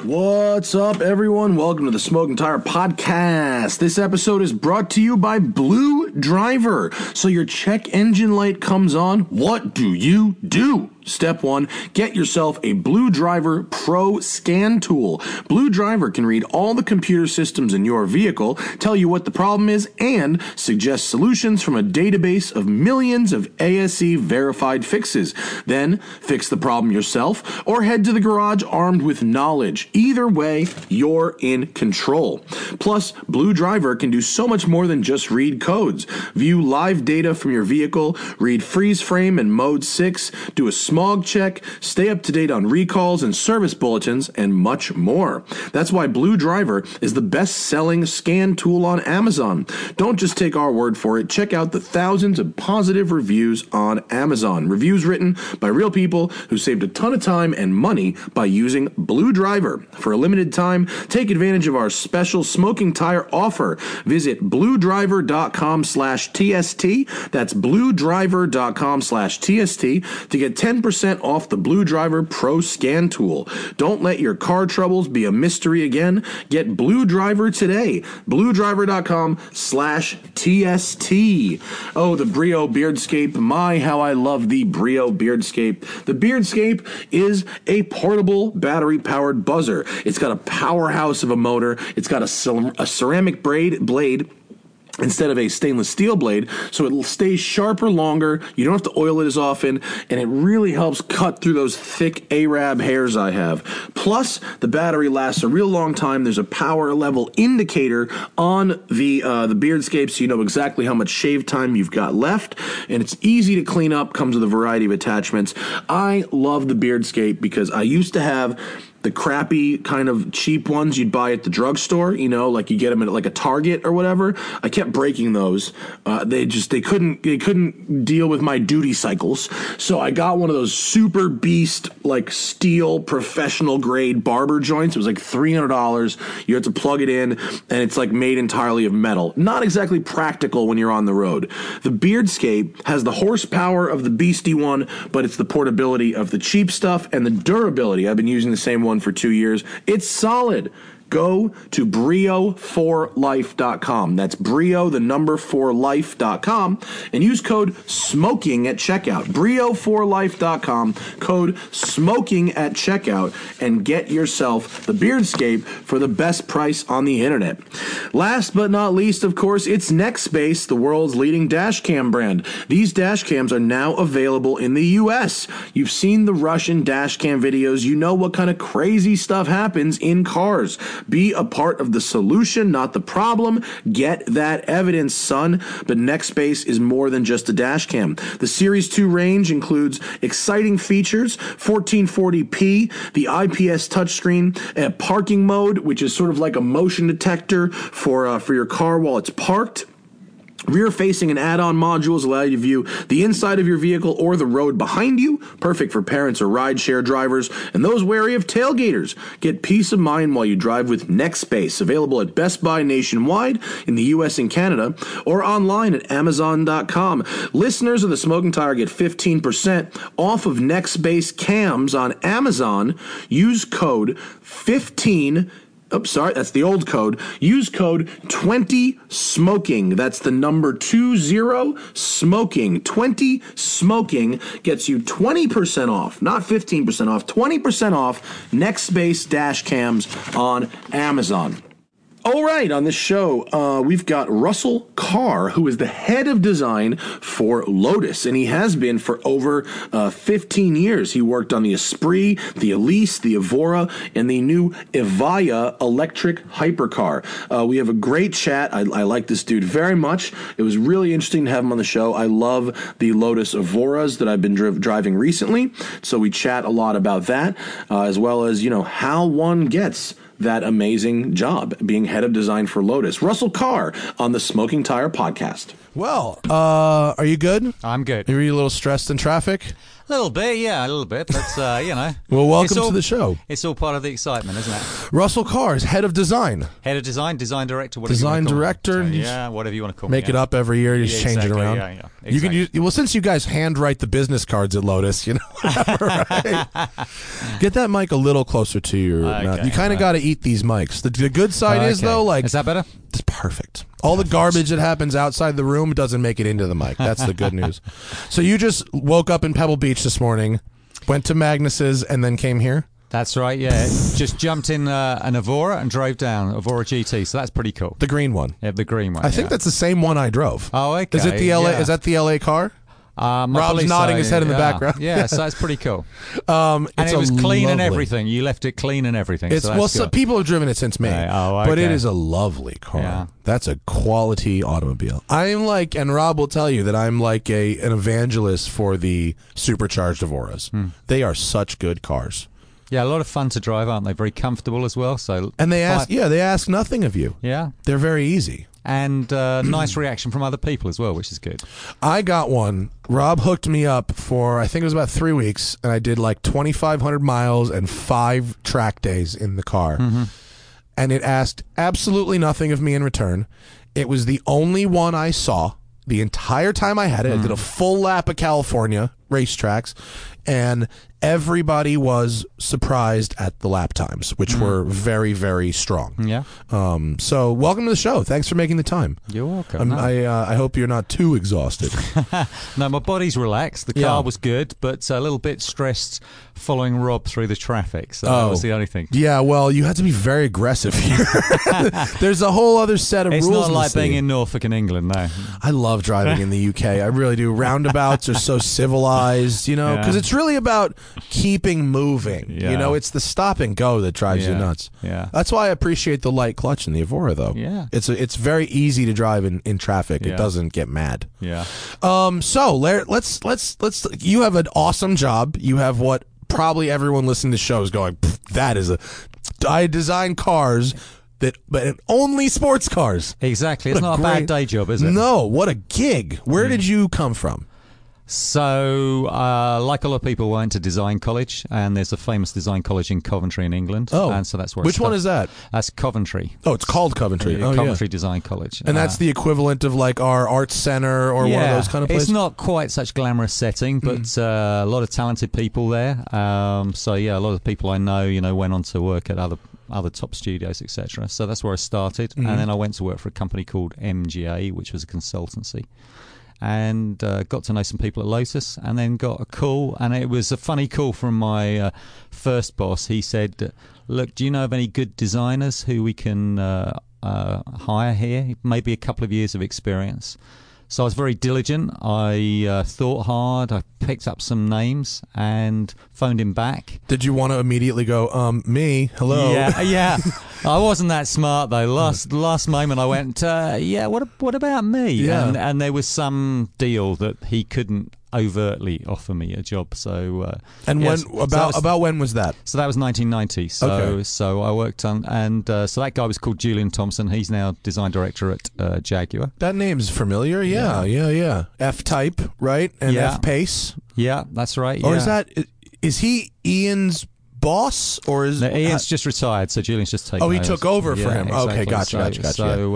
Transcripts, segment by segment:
What's up, everyone? Welcome to the Smoking Tire Podcast. This episode is brought to you by Blue Driver. So your check engine light comes on, what do you do? Step 1, get yourself a Blue Driver Pro scan tool. Blue Driver can read all the computer systems in your vehicle, tell you what the problem is, and suggest solutions from a database of millions of ASE verified fixes. Then fix the problem yourself or head to the garage armed with knowledge. Either way, you're in control. Plus, Blue Driver can do so much more than just read codes. View live data from your vehicle, read freeze frame and mode 6, do a smog check, stay up to date on recalls and service bulletins, and much more. That's why Blue Driver is the best-selling scan tool on Amazon. Don't just take our word for it. Check out the thousands of positive reviews on Amazon. Reviews written by real people who saved a ton of time and money by using Blue Driver. For a limited time, take advantage of our special smoking tire offer. Visit bluedriver.com/TST. That's bluedriver.com/TST to get 10% off the Blue Driver Pro Scan Tool. Don't let your car troubles be a mystery again. Get Blue Driver today. bluedriver.com/TST. Oh, the Brio Beardscape. My, how I love the Brio Beardscape. The Beardscape is a portable battery-powered buzzer. It's got a powerhouse of a motor. It's got a ceramic blade instead of a stainless steel blade, so it stays sharper longer. You don't have to oil it as often, and it really helps cut through those thick Arab hairs I have. Plus, the battery lasts a real long time. There's a power level indicator on the Beardscape, so you know exactly how much shave time you've got left, and it's easy to clean up, comes with a variety of attachments. I love the Beardscape because I used to have the crappy kind of cheap ones you'd buy at the drugstore, you know, like you get them at like a Target or whatever. I kept breaking those. They couldn't deal with my duty cycles. So I got one of those super beast, like steel professional grade barber joints. It was like $300. You have to plug it in, and it's like made entirely of metal. Not exactly practical when you're on the road. The Beardscape has the horsepower of the beastie one, but it's the portability of the cheap stuff and the durability. I've been using the same one for 2 years. It's solid. Go to Brio4Life.com. That's Brio, the number 4Life.com, and use code SMOKING at checkout. Brio4Life.com, code SMOKING at checkout, and get yourself the Beardscape for the best price on the internet. Last but not least, of course, it's Nextbase, the world's leading dash cam brand. These dash cams are now available in the U.S. You've seen the Russian dash cam videos. You know what kind of crazy stuff happens in cars. Be a part of the solution, not the problem. Get that evidence, son. But Nextbase is more than just a dash cam. The Series 2 range includes exciting features, 1440p, the IPS touchscreen, a parking mode, which is sort of like a motion detector for your car while it's parked. Rear-facing and add-on modules allow you to view the inside of your vehicle or the road behind you, perfect for parents or ride-share drivers, and those wary of tailgaters. Get peace of mind while you drive with Nextbase, available at Best Buy nationwide in the U.S. and Canada, or online at Amazon.com. Listeners of the Smoking Tire get 15% off of Nextbase cams on Amazon. Use code 15. Oh, sorry, that's the old code. Use code 20SMOKING. That's the number 20 smoking. 20 smoking gets you 20% off, not 15% off, 20% off Nextbase dash cams on Amazon. All right, on this show, we've got Russell Carr, who is the head of design for Lotus, and he has been for over 15 years. He worked on the Esprit, the Elise, the Evora, and the new Evija electric hypercar. We have a great chat. I like this dude very much. It was really interesting to have him on the show. I love the Lotus Evoras that I've been driving recently, so we chat a lot about that, as well as, you know, how one gets that amazing job being head of design for Lotus. Russell Carr on the Smoking Tire Podcast. Well, are you good? I'm good. Are you a little stressed in traffic? A little bit, yeah, a little bit. But, you know. Well, welcome it's all, to the show. It's all part of the excitement, isn't it? Russell Cars, head of design. Head of design, design director, whatever Design you want to call director. me. Yeah, whatever you want to call Make me. it up every year. You just change it exactly, around. Yeah, yeah. You can use, well, since you guys handwrite the business cards at Lotus, you know, whatever, right? Get that mic a little closer to your mouth. You kind of got to eat these mics. The good side is, though, like... Is that better? It's perfect. All the garbage that happens outside the room doesn't make it into the mic. That's the good news. So you just woke up in Pebble Beach this morning, went to Magnus's, and then came here? That's right, yeah. Just jumped in an Evora and drove down, Evora GT, so that's pretty cool. The green one. Yeah, the green one. I think that's the same one I drove. Oh, okay. Is it the LA? Yeah. Is that the LA car? Rob's nodding his head in the background. Yeah, so that's pretty cool. And it was clean and everything. You left it clean and everything. It's so so people have driven it since me, but it is a lovely car. Yeah. That's a quality automobile. I'm like, and Rob will tell you that I'm like an evangelist for the supercharged Evoras. They are such good cars. Yeah, a lot of fun to drive, aren't they? Very comfortable as well. So and they ask nothing of you. Yeah, they're very easy. And nice reaction from other people as well, which is good. I got one. Rob hooked me up for, I think it was about 3 weeks, and I did like 2,500 miles and 5 track days in the car. And it asked absolutely nothing of me in return. It was the only one I saw the entire time I had it. I did a full lap of California racetracks, and everybody was surprised at the lap times, which were very, very strong. Yeah. So welcome to the show. Thanks for making the time. You're welcome. I hope you're not too exhausted. No, my body's relaxed. The car was good, but a little bit stressed following Rob through the traffic. So that was the only thing. Yeah, well, you had to be very aggressive here. There's a whole other set of rules. It's not like being in Norfolk in England, no. I love driving in the UK. I really do. Roundabouts are so civilized, you know, because it's really about keeping moving. Yeah. You know, it's the stop and go that drives you nuts. Yeah. That's why I appreciate the light clutch in the Evora, though. Yeah. It's very easy to drive in traffic. Yeah. It doesn't get mad. Yeah. So let's you have an awesome job. You have what probably everyone listening to the show is going, that is I design cars but only sports cars. Exactly. It's not a bad day job, is it? No, what a gig. Where did you come from? So, like a lot of people, went to design college, and there's a famous design college in Coventry in England. Oh, and so that's where. Which one is that? That's Coventry. Oh, it's called Coventry. Coventry Design College, and that's the equivalent of like our Arts Center or one of those kind of places. It's not quite such glamorous setting, but a lot of talented people there. So yeah, a lot of people I know, went on to work at other top studios, etc. So that's where I started, and then I went to work for a company called MGA, which was a consultancy. And got to know some people at Lotus, and then got a call, and it was a funny call from my first boss. He said, look, do you know of any good designers who we can hire here? Maybe a couple of years of experience. So I was very diligent. I thought hard. I picked up some names and phoned him back. Did you want to immediately go, me, hello? Yeah. I wasn't that smart, though. Last moment I went, what about me? Yeah. And there was some deal that he couldn't overtly offer me a job. So about when was that? So that was 1990. So I worked on, and so that guy was called Julian Thompson. He's now design director at Jaguar. That name's familiar. Yeah. F-Type, right? And F-Pace. Yeah, that's right. Or is he Ian's boss, or is Ian's just retired, so Julian's just taken over. He took over for him. Exactly. Okay, gotcha.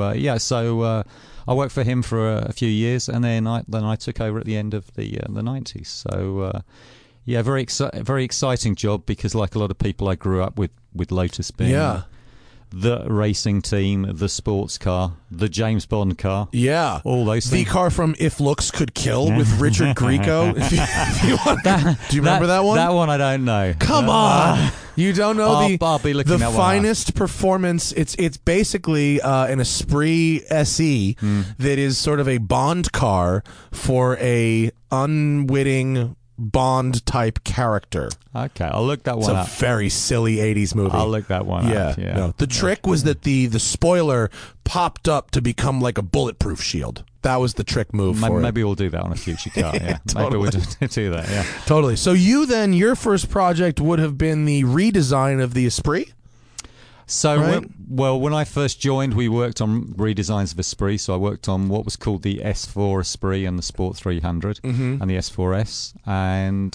So I worked for him for a few years, and then I took over at the end of the 90s. So very exciting job, because like a lot of people, I grew up with Lotus being the racing team, the sports car, the James Bond car. Yeah. All those things. The car from If Looks Could Kill with Richard Grieco. Do you remember that one? That one I don't know. Come on. You don't know I'll be looking the that one finest performance. It's basically an Esprit SE that is sort of a Bond car for a unwitting Bond type character. Okay, I'll look that one up. It's a very silly 80s movie. I'll look that one up. Yeah. No. The trick was that the spoiler popped up to become like a bulletproof shield. That was the trick move for it. Maybe we'll do that on a future car. Yeah, totally. Maybe we'll do that. Yeah, totally. So your first project would have been the redesign of the Esprit. So Well, when I first joined, we worked on redesigns of Esprit. So I worked on what was called the S4 Esprit and the Sport 300 and the S4S. And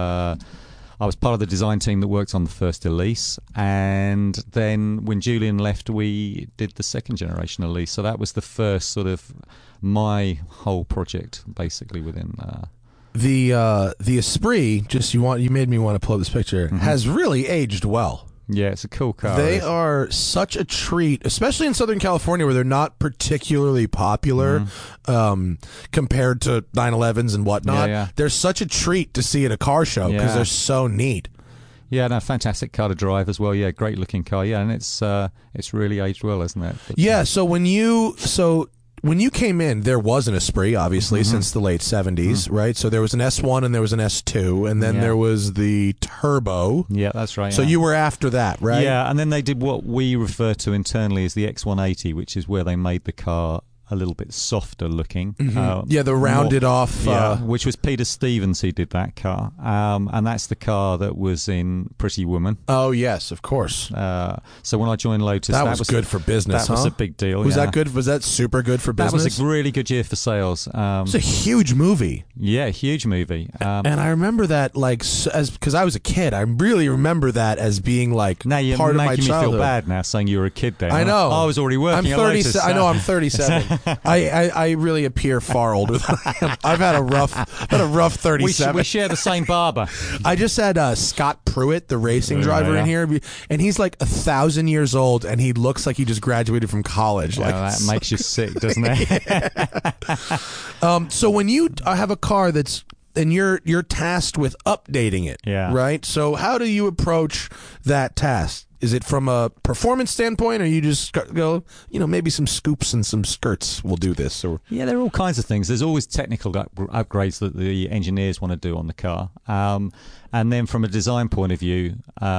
I was part of the design team that worked on the first Elise. And then when Julian left, we did the second generation Elise. So that was the first sort of my whole project, basically, within... The Esprit, you made me want to pull up this picture, has really aged well. Yeah, it's a cool car. They are such a treat, especially in Southern California where they're not particularly popular compared to 911s and whatnot. Yeah. They're such a treat to see at a car show because they're so neat. Yeah, no, fantastic car to drive as well. Yeah, great looking car. Yeah, and it's really aged well, isn't it? But, yeah, so when you came in, there was an Esprit, obviously, since the late 70s, right? So there was an S1 and there was an S2, and then there was the Turbo. Yeah, that's right. So you were after that, right? Yeah, and then they did what we refer to internally as the X180, which is where they made the car a little bit softer looking. The rounded off. Which was Peter Stevens who did that car. And that's the car that was in Pretty Woman. Oh, yes, of course. So when I joined Lotus... That was good for business, That was a big deal. Was that good? Was that super good for business? That was a really good year for sales. It's a huge movie. Yeah, huge movie. And I remember that, because I was a kid, I really remember that as being, part of my childhood. Now you're making me feel bad now, saying you were a kid then. I know. I was already working at Lotus. I know, I'm 37. I really appear far older than I am. I've had a rough 37. We share the same barber. I just had Scott Pruitt, the racing driver, in here, and he's like 1,000 years old, and he looks like he just graduated from college. That makes you sick, doesn't it? So when you have a car and you're tasked with updating it, right? So how do you approach that task? Is it from a performance standpoint, or you just go, maybe some scoops and some skirts will do this? Or yeah, there are all kinds of things. There's always technical upgrades that the engineers want to do on the car. And then from a design point of view,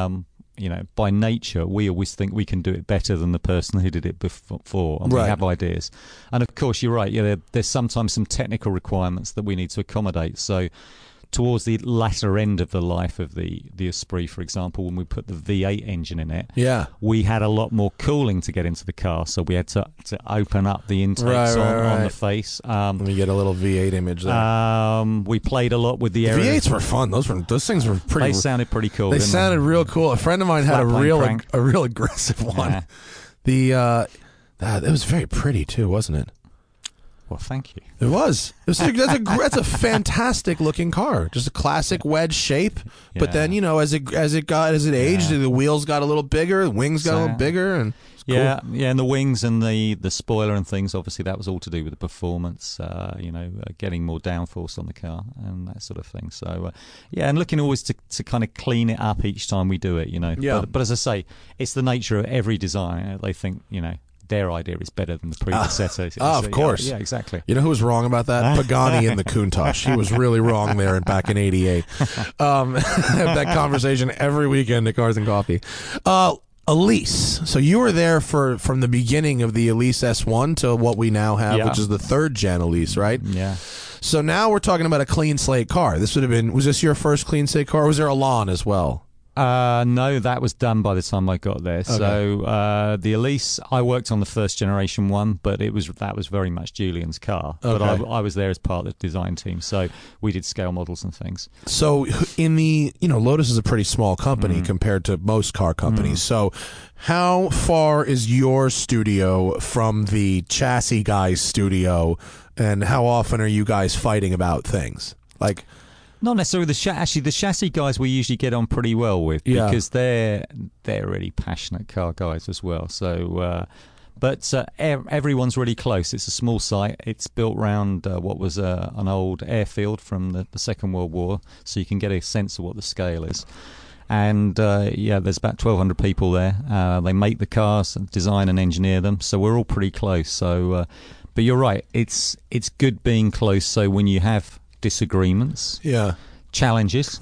by nature, we always think we can do it better than the person who did it before, and we have ideas. And of course, you're right. Yeah, there's sometimes some technical requirements that we need to accommodate. So towards the latter end of the life of the Esprit, for example, when we put the V8 engine in it, we had a lot more cooling to get into the car, so we had to open up the intakes on the face. Let me get a little V8 image there. We played a lot with the V8s were fun. Those things were pretty. They sounded pretty cool. They sounded real cool. A friend of mine had a real aggressive one. Yeah. It was very pretty too, wasn't it? Well, thank you. It was. That's a fantastic looking car. Just a classic wedge shape. Yeah. But then as it aged, the wheels got a little bigger, the wings got a little bigger, and cool. And the wings and the spoiler and things. Obviously, that was all to do with the performance. Getting more downforce on the car and that sort of thing. So and looking always to kind of clean it up each time we do it. Yeah. But as I say, it's the nature of every design. They think their idea is better than the predecessor. Of course. Yeah, exactly. You know who was wrong about that? Pagani in the Countach. He was really wrong there back in 88. Have that conversation every weekend at Cars and Coffee. Elise. So you were there from the beginning of the Elise S1 to what we now have, which is the third gen Elise, right? Yeah. So now we're talking about a clean slate car. Was this your first clean slate car, or was there a Lawn as well? No, that was done by the time I got there. Okay. So the Elise, I worked on the first generation one, but that was very much Julian's car. Okay. But I was there as part of the design team, so we did scale models and things. So in Lotus is a pretty small company compared to most car companies. So how far is your studio from the chassis guy's studio, and how often are you guys fighting about things? Not necessarily the chassis guys we usually get on pretty well with because they're really passionate car guys as well. So, but everyone's really close. It's a small site. It's built around what was an old airfield from the Second World War, so you can get a sense of what the scale is. And there's about 1,200 people there. They make the cars, design and engineer them. So we're all pretty close. So, but you're right. It's good being close. So when you have disagreements, challenges,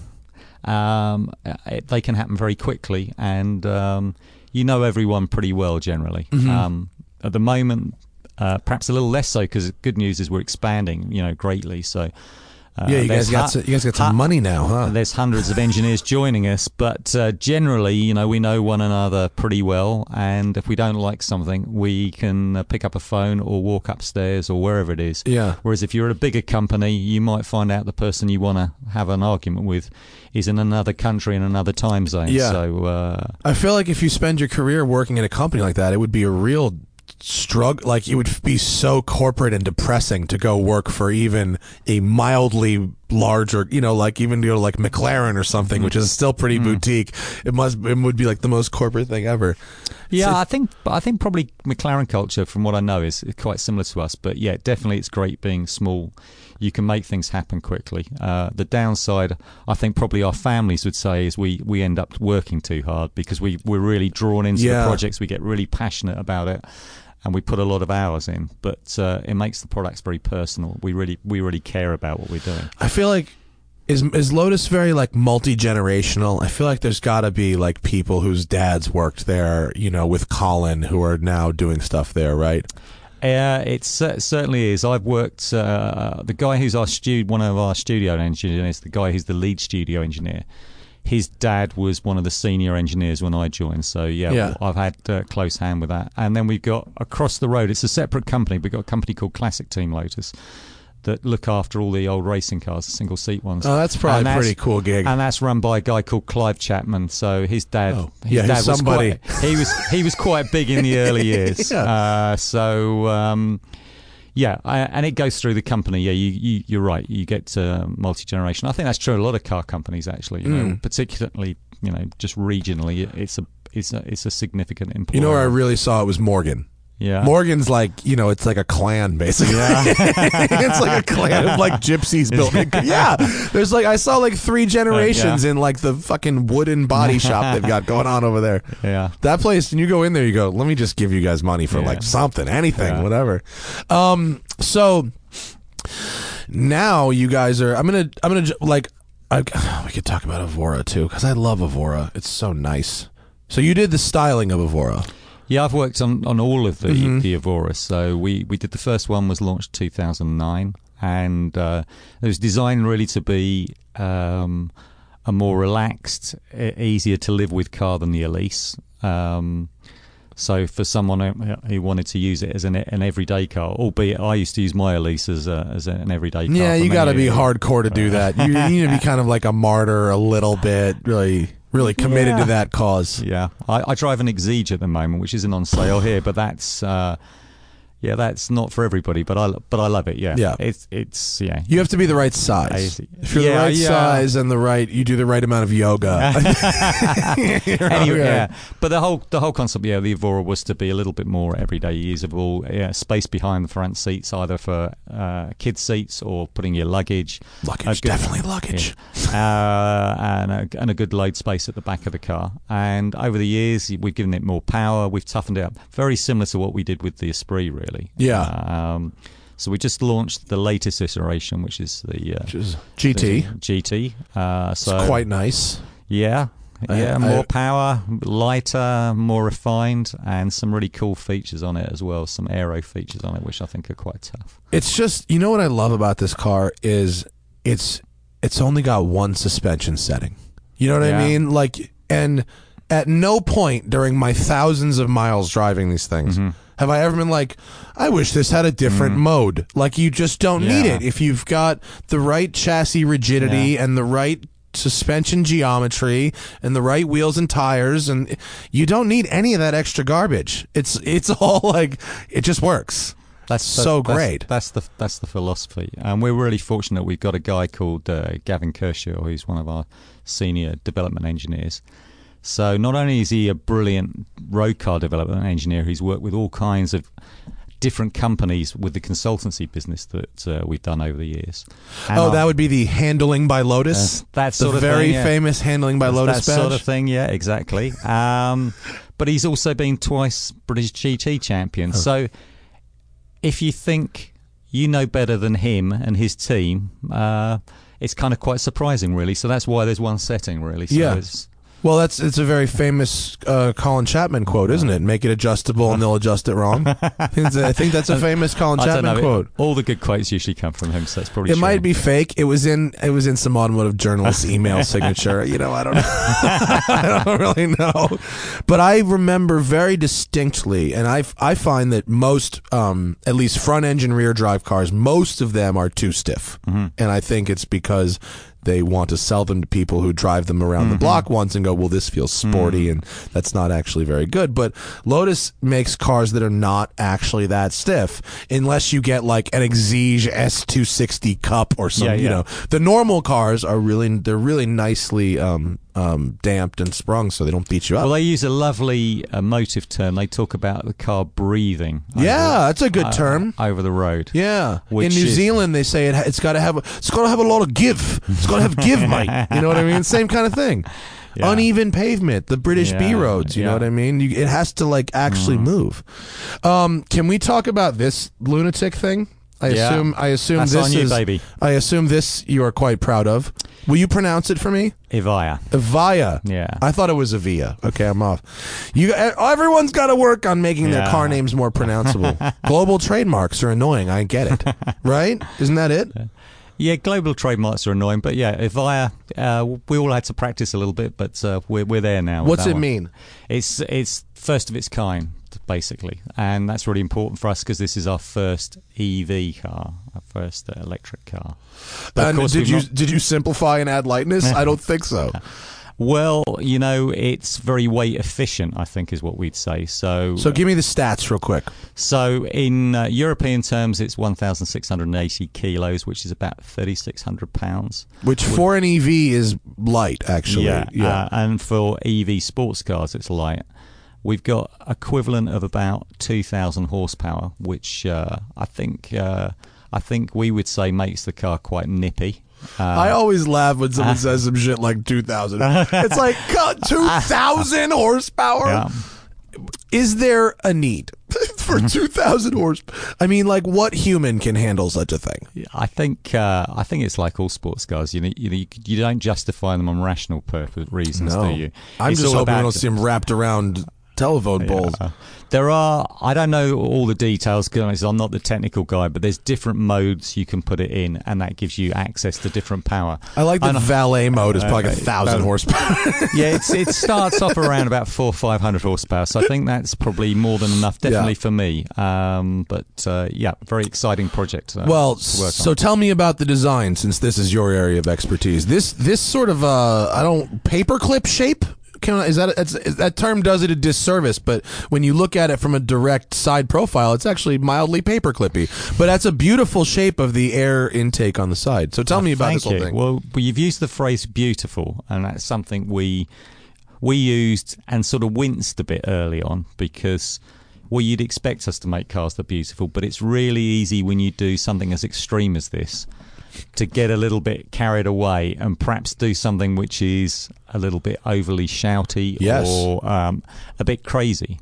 they can happen very quickly, and everyone pretty well generally. At the moment, perhaps a little less so, because good news is we're expanding, greatly. So You guys got some money now, huh? There's hundreds of engineers joining us, but generally, we know one another pretty well, and if we don't like something, we can pick up a phone or walk upstairs or wherever it is. Yeah. Whereas if you're at a bigger company, you might find out the person you want to have an argument with is in another country, in another time zone. Yeah. So I feel like if you spend your career working in a company like that, it would be a real struggle. Like, it would be so corporate and depressing to go work for even a mildly larger, like even go to like McLaren or something, which is still pretty boutique. It would be like the most corporate thing ever. Yeah, I think probably McLaren culture, from what I know, is quite similar to us. But yeah, definitely it's great being small. You can make things happen quickly. The downside, I think probably our families would say, is we end up working too hard because we're really drawn into the projects. We get really passionate about it, and we put a lot of hours in. But it makes the products very personal. We really care about what we're doing. I feel like is Lotus very like multi-generational? I feel like there's got to be like people whose dads worked there, with Colin, who are now doing stuff there, right? It certainly is. I've worked, the guy who's one of our studio engineers, the guy who's the lead studio engineer, his dad was one of the senior engineers when I joined. So, I've had close hand with that. And then we've got across the road, it's a separate company. We've got a company called Classic Team Lotus that look after all the old racing cars, the single-seat ones. Oh, that's probably a pretty cool gig. And that's run by a guy called Clive Chapman. So his dad, he's somebody. He was quite big in the early years. Yeah. And it goes through the company. Yeah, you're right. You get multi-generation. I think that's true in a lot of car companies, actually. Particularly, just regionally, it's a significant employer. You know where I really saw it was Morgan. Yeah. Morgan's like, it's like a clan, basically. Yeah. It's like a clan of like gypsies built. Yeah. There's like, I saw like 3 generations in like the fucking wooden body shop they've got going on over there. Yeah. That place, and you go in there, you go, let me just give you guys money for like something, anything, whatever. So now you guys are, I'm going to like, we could talk about Evora too, because I love Evora. It's so nice. So you did the styling of Evora. Yeah, I've worked on all of the Evora. So we did the first one, was launched 2009, and it was designed really to be a more relaxed, easier to live with car than the Elise. So for someone who wanted to use it as an everyday car, albeit I used to use my Elise as an everyday car. Yeah, you got to be hardcore to do that. You need to be kind of like a martyr a little bit, really committed to that cause. Yeah, I drive an Exige at the moment, which isn't on sale here, but that's that's not for everybody. But I love it. Yeah, it's You have to be the right size. If you're the right size and you do the right amount of yoga. Anyway, but the whole concept, the Evora was to be a little bit more everyday usable. Yeah, space behind the front seats, either for kids seats or putting your luggage. Definitely luggage. Yeah. And a good load space at the back of the car. And over the years, we've given it more power. We've toughened it up. Very similar to what we did with the Esprit, really. Yeah. So we just launched the latest iteration, which is the GT. GT. It's quite nice. Yeah. Yeah, more power, lighter, more refined, and some really cool features on it as well. Some aero features on it, which I think are quite tough. It's just, what I love about this car is it's only got one suspension setting. You know what I mean? Like, and at no point during my thousands of miles driving these things have I ever been like, I wish this had a different mode. Like, you just don't need it. If you've got the right chassis rigidity and the right suspension geometry and the right wheels and tires, and you don't need any of that extra garbage. It's all like, it just works. That's great. That's the philosophy, and we're really fortunate. We've got a guy called Gavin Kershaw, who's one of our senior development engineers. So not only is he a brilliant road car development engineer, he's worked with all kinds of different companies with the consultancy business that we've done over the years. And that would be the Handling by Lotus? That sort of very thing, famous Handling by Lotus that badge? Sort of thing, yeah, exactly. But he's also been twice British GT champion. So if you think you know better than him and his team, it's kind of quite surprising, really. So that's why there's one setting, really. So Well, it's a very famous Colin Chapman quote, isn't it? Make it adjustable and they'll adjust it wrong. I think that's a famous Colin Chapman quote. All the good quotes usually come from him, so that's probably It true. might be fake. It was in some automotive journalist's email signature. You know, I don't know. I don't really know. But I remember very distinctly, and I find that most, at least front engine rear drive cars, most of them are too stiff. And I think it's because they want to sell them to people who drive them around the block once and go, well, this feels sporty, and that's not actually very good. But Lotus makes cars that are not actually that stiff, unless you get like an Exige S260 Cup or something. You know, the normal cars are they're really nicely damped and sprung, so they don't beat you up. Well, they use a lovely emotive term. They talk about the car breathing. That's a good term. Over the road. Yeah. In New Zealand, they say it's got to have a lot of give. It's got to have give, mate. You know what I mean? Same kind of thing. Yeah. Uneven pavement, the British B roads. You know what I mean? It has to like actually move. Can we talk about this lunatic thing? I assume That's this on you, is baby. I assume this you are quite proud of. Will you pronounce it for me? Evija. Evija. Yeah. I thought it was Evija. Okay, I'm off. Everyone's got to work on making their car names more pronounceable. Global trademarks are annoying. I get it. Right? Isn't that it? Yeah, global trademarks are annoying, but yeah, Evija, we all had to practice a little bit, but we're there now. What's it mean? It's first of its kind, basically, and that's really important for us because this is our first EV car, our first electric car. But of course, did you simplify and add lightness? I don't think so. Well, you know, it's very weight efficient, I think is what we'd say. So give me the stats real quick. So in European terms, it's 1,680 kilos, which is about 3,600 pounds. Which for an EV is light, actually. Yeah. And for EV sports cars, it's light. We've got equivalent of about 2,000 horsepower, which I think we would say makes the car quite nippy. I always laugh when someone says some shit like 2,000. It's like 2,000 horsepower. Yeah. Is there a need for 2,000 horsepower? I mean, like, what human can handle such a thing? I think it's like all sports cars. You don't justify them on rational reasons, do you? I'm just hoping we don't see them wrapped around telephone poles. There are, I don't know all the details because I'm not the technical guy, but there's different modes you can put it in, and that gives you access to different power. I like the valet mode is probably 1,000 horsepower. Yeah, it starts off around about 400 or 500 horsepower, so I think that's probably more than enough, definitely for me. Very exciting project. Well, so tell me about the design, since this is your area of expertise. This sort of paperclip shape. That term does it a disservice, but when you look at it from a direct side profile, it's actually mildly paperclippy. But that's a beautiful shape of the air intake on the side. So tell me about this whole thing. Well, you've used the phrase beautiful, and that's something we used and sort of winced a bit early on because you'd expect us to make cars that are beautiful, but it's really easy when you do something as extreme as this to get a little bit carried away and perhaps do something which is a little bit overly shouty or a bit crazy.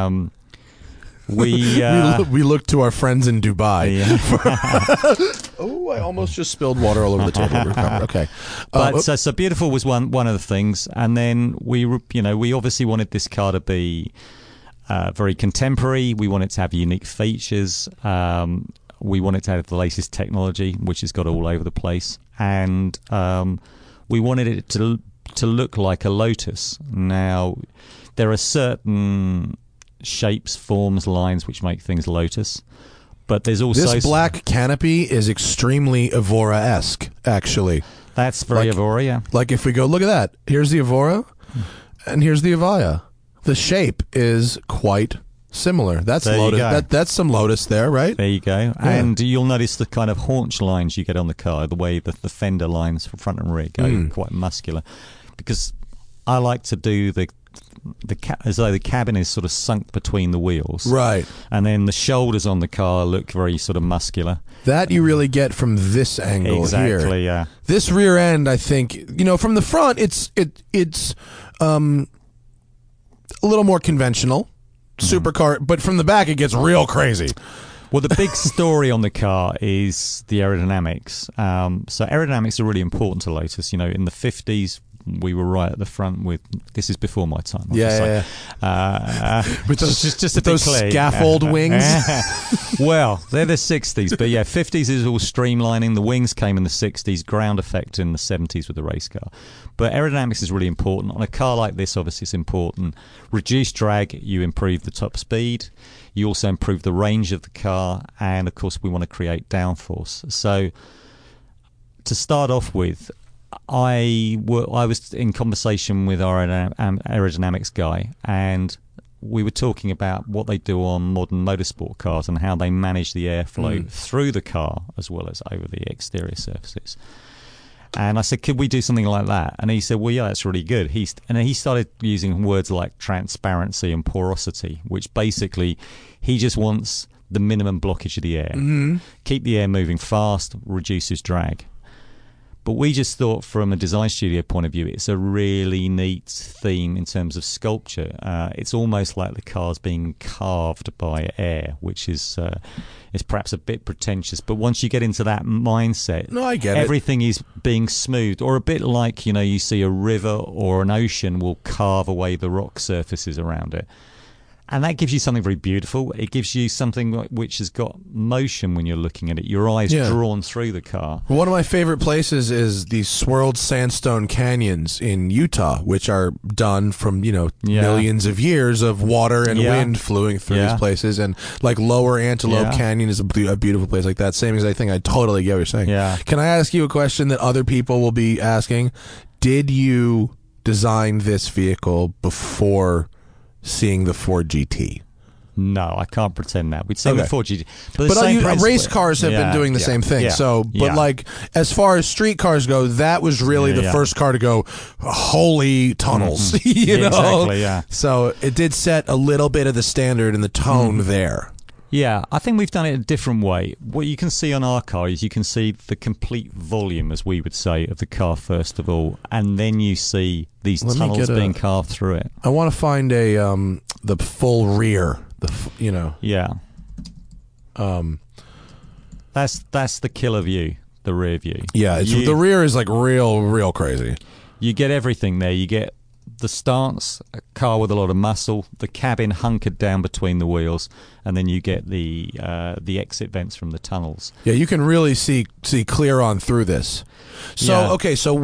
We look to our friends in Dubai. Oh, I almost just spilled water all over the table. Okay, but so beautiful was one of the things, and then we obviously wanted this car to be very contemporary. We wanted to have unique features. We wanted to have the latest technology, which has got all over the place, and we wanted it to look like a Lotus. Now, there are certain shapes, forms, lines which make things Lotus, but there's also this black canopy is extremely Evora-esque. Actually, that's very Evora. Yeah, like if we go look at that, here's the Evora, and here's the Evija. The shape is quite similar. That's Lotus. That's some Lotus there, right? There you go. Yeah. And you'll notice the kind of haunch lines you get on the car, the way the fender lines for front and rear go quite muscular. Because I like to do as though the cabin is sort of sunk between the wheels. Right. And then the shoulders on the car look very sort of muscular. That you really get from this angle here. Exactly, yeah. This rear end, I think, from the front, it's a little more conventional. Supercar, but from the back it gets real crazy. Well, the big story on the car is the aerodynamics. So aerodynamics are really important to Lotus. In the 50s, we were right at the front with. This is before my time. Yeah. With those, just a bit those clear. scaffold wings. Well, they're the 60s, but yeah, 50s is all streamlining. The wings came in the 60s, ground effect in the 70s with the race car. But aerodynamics is really important. On a car like this, obviously, it's important. Reduce drag, you improve the top speed. You also improve the range of the car, and of course, we want to create downforce. So, to start off with, I was in conversation with our aerodynamics guy, and we were talking about what they do on modern motorsport cars and how they manage the airflow through the car as well as over the exterior surfaces. And I said, could we do something like that? And he said, well, yeah, that's really good. He started using words like transparency and porosity, which basically he just wants the minimum blockage of the air. Keep the air moving fast, reduces drag. But we just thought from a design studio point of view, it's a really neat theme in terms of sculpture. It's almost like the car's being carved by air, which is perhaps a bit pretentious. But once you get into that mindset, No, I get it. everything is being smoothed, or a bit like, you see a river or an ocean will carve away the rock surfaces around it. And that gives you something very beautiful. It gives you something which has got motion when you're looking at it. Your eyes drawn through the car. One of my favorite places is these swirled sandstone canyons in Utah, which are done from, millions of years of water and wind flowing through these places. And like Lower Antelope Canyon is a beautiful place like that. Same exact thing. I totally get what you're saying. Yeah. Can I ask you a question that other people will be asking? Did you design this vehicle before seeing the Ford GT? No, I can't pretend that. We'd seen the Ford GT. But race cars have been doing the same thing. Yeah, So, but like, as far as street cars go, that was really the first car to go, holy tunnels, you know? Exactly, yeah. So it did set a little bit of the standard and the tone there. Yeah, I think we've done it a different way. What you can see on our car is you can see the complete volume, as we would say, of the car first of all, and then you see these tunnels being carved through it. I want to find the full rear, Yeah. That's the killer view, the rear view. Yeah, the rear is like real crazy. You get everything there. You get the stance, a car with a lot of muscle, the cabin hunkered down between the wheels, and then you get the exit vents from the tunnels. Yeah, you can really see clear on through this. So,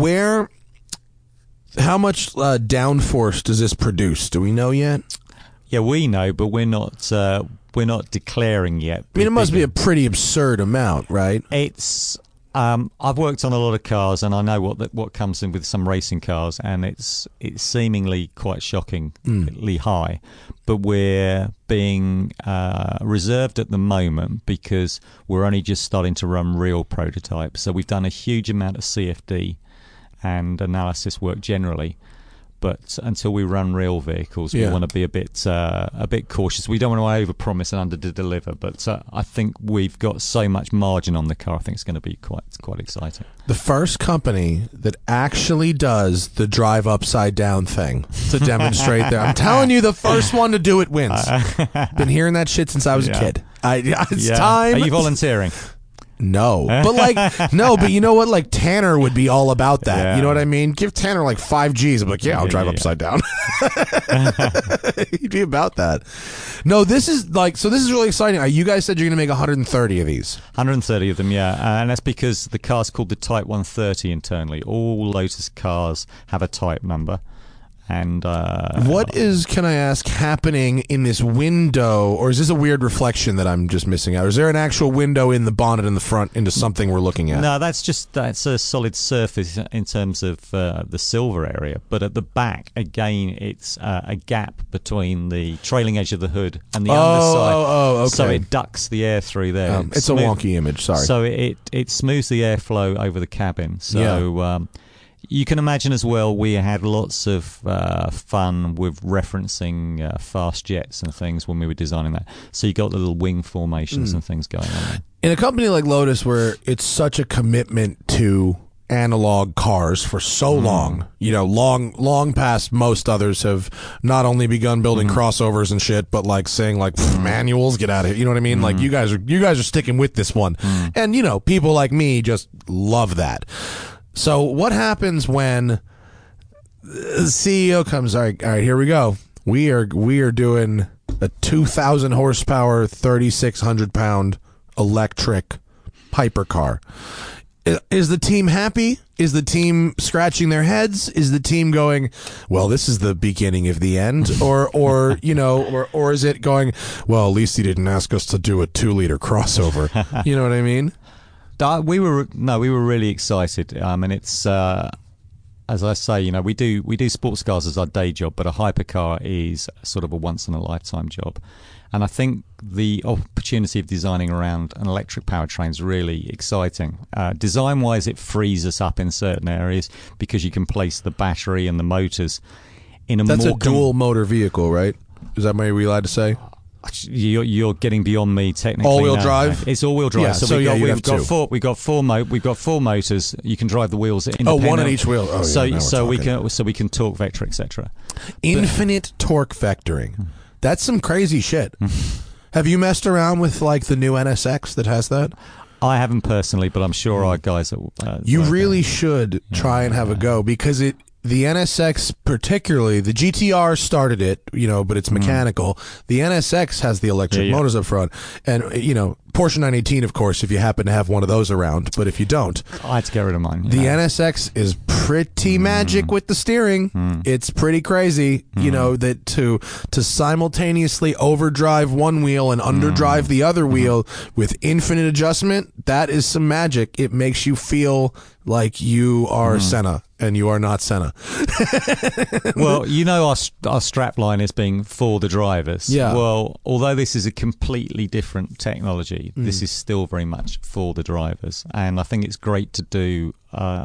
how much downforce does this produce? Do we know yet? Yeah, we know, but we're not declaring yet. I mean, it must be a pretty absurd amount, right? It's I've worked on a lot of cars, and I know what comes in with some racing cars, and it's seemingly quite shockingly high. But we're being reserved at the moment because we're only just starting to run real prototypes. So we've done a huge amount of CFD and analysis work generally. But until we run real vehicles, we want to be a bit cautious. We don't want to overpromise and under-deliver. But I think we've got so much margin on the car. I think it's going to be quite exciting. The first company that actually does the drive upside down thing to demonstrate that. I'm telling you, the first one to do it wins. Been hearing that shit since I was a kid. It's time. Are you volunteering? No, but you know what? Like Tanner would be all about that. Yeah. You know what I mean? Give Tanner like 5 G's. I'm like, I'll drive upside down. He'd be about that. No, this is really exciting. You guys said you're going to make 130 of these. 130 of them, yeah. And that's because the car's called the Type 130 internally. All Lotus cars have a type number. And what is, can I ask, happening in this window, or is this a weird reflection that I'm just missing out? Or is there an actual window in the bonnet in the front into something we're looking at? No, that's a solid surface in terms of the silver area. But at the back, again, it's a gap between the trailing edge of the hood and the underside. Okay. So it ducts the air through there. It's a wonky image, sorry. So it smooths the airflow over the cabin. So you can imagine as well, we had lots of fun with referencing fast jets and things when we were designing that. So you got the little wing formations and things going on there. In a company like Lotus, where it's such a commitment to analog cars for so long, long past most others have not only begun building crossovers and shit, but like saying like manuals, get out of here. You know what I mean? Like you guys are sticking with this one, and people like me just love that. So what happens when the CEO comes. All right, here we go. We are doing a 2,000 horsepower, 3,600 pound electric hypercar. Is the team happy? Is the team scratching their heads? Is the team going, well, this is the beginning of the end? Or is it going, well, at least he didn't ask us to do a 2-liter crossover. You know what I mean? We were really excited. And it's, as I say, we do sports cars as our day job, but a hypercar is sort of a once in a lifetime job. And I think the opportunity of designing around an electric powertrain is really exciting. Design-wise, it frees us up in certain areas because you can place the battery and the motors in a That's more... That's a dual motor vehicle, right? Is that what we're allowed to say? You're getting beyond me technically. All-wheel now. Drive. It's all-wheel drive. Yeah, so we've got four motors. You can drive the wheels independently. Oh, one on each wheel. Oh, yeah, so we can torque vector, etc. Infinite torque vectoring. That's some crazy shit. Have you messed around with like the new NSX that has that? I haven't personally, but I'm sure our guys. You really should try and have a go because the NSX, particularly the GTR, started it, but it's mechanical. The NSX has the electric motors up front, and Porsche 918, of course, if you happen to have one of those around. But if you don't, I had to get rid of mine. The NSX is pretty magic with the steering. It's pretty crazy, that to simultaneously overdrive one wheel and underdrive the other wheel with infinite adjustment. That is some magic. It makes you feel like you are Senna and you are not Senna. Well, our strap line is being for the drivers. Yeah. Well, although this is a completely different technology, this is still very much for the drivers. And I think it's great to do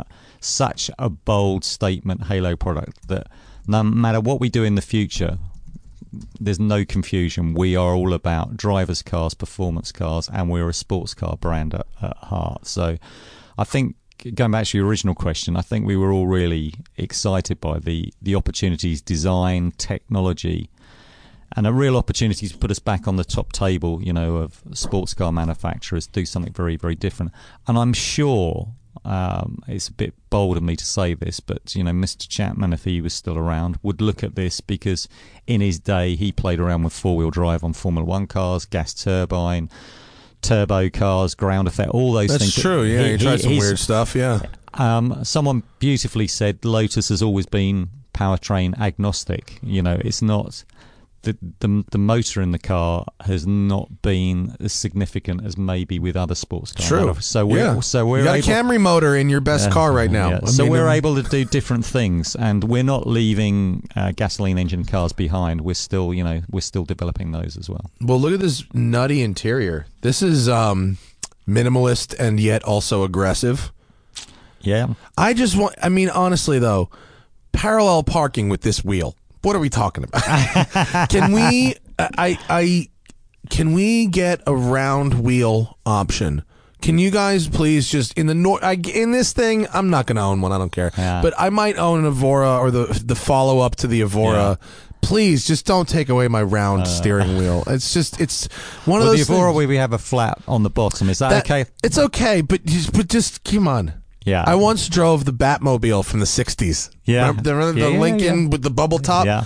such a bold statement Halo product that no matter what we do in the future, there's no confusion. We are all about drivers' cars, performance cars, and we're a sports car brand at heart. So I think, going back to your original question, I think we were all really excited by the opportunities, design, technology, and a real opportunity to put us back on the top table, of sports car manufacturers, do something very, very different. And I'm sure, it's a bit bold of me to say this, but, Mr. Chapman, if he was still around, would look at this because in his day he played around with four-wheel drive on Formula One cars, gas turbine, turbo cars, ground effect, all those things. That's true, yeah. He tried some weird stuff, yeah. Someone beautifully said Lotus has always been powertrain agnostic. It's not... The motor in the car has not been as significant as maybe with other sports cars. True. So we're you got a Camry motor in your best car right now. Yeah. So we're able to do different things, and we're not leaving gasoline engine cars behind. We're still, we're still developing those as well. Well, look at this nutty interior. This is minimalist and yet also aggressive. Yeah. Honestly though, parallel parking with this wheel. What are we talking about? Can we get a round wheel option? Can you guys please just in this thing? I'm not going to own one. I don't care. Yeah. But I might own an Evora or the follow up to the Evora. Yeah. Please just don't take away my round steering wheel. It's one of those. The Evora things. we have a flap on the bottom. Is that okay? It's okay, but just come on. Yeah. I once drove the Batmobile from the 60s. Yeah. Remember the Lincoln with the bubble top? Yeah.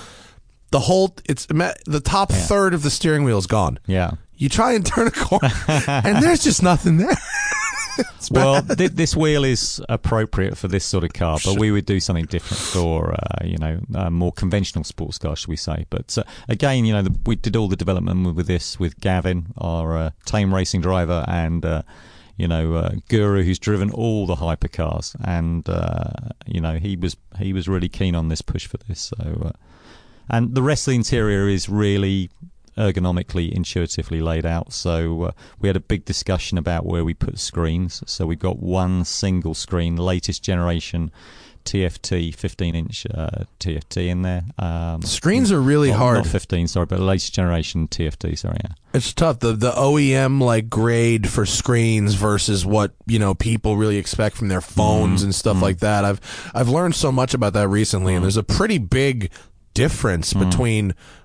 The top third of the steering wheel is gone. Yeah. You try and turn a corner, and there's just nothing there. Well, this wheel is appropriate for this sort of car, but we would do something different for, more conventional sports car, should we say. But again, we did all the development with this with Gavin, our tame racing driver, and Guru, who's driven all the hypercars, and he was really keen on this push for this. So, and the rest of the interior is really ergonomically, intuitively laid out. So we had a big discussion about where we put screens. So we've got one single screen, latest generation TFT, 15-inch TFT in there. Screens are really hard. Not 15, sorry, but latest generation TFT, sorry, yeah. It's tough. The OEM grade for screens versus what people really expect from their phones and stuff like that. I've learned so much about that recently, and there's a pretty big difference between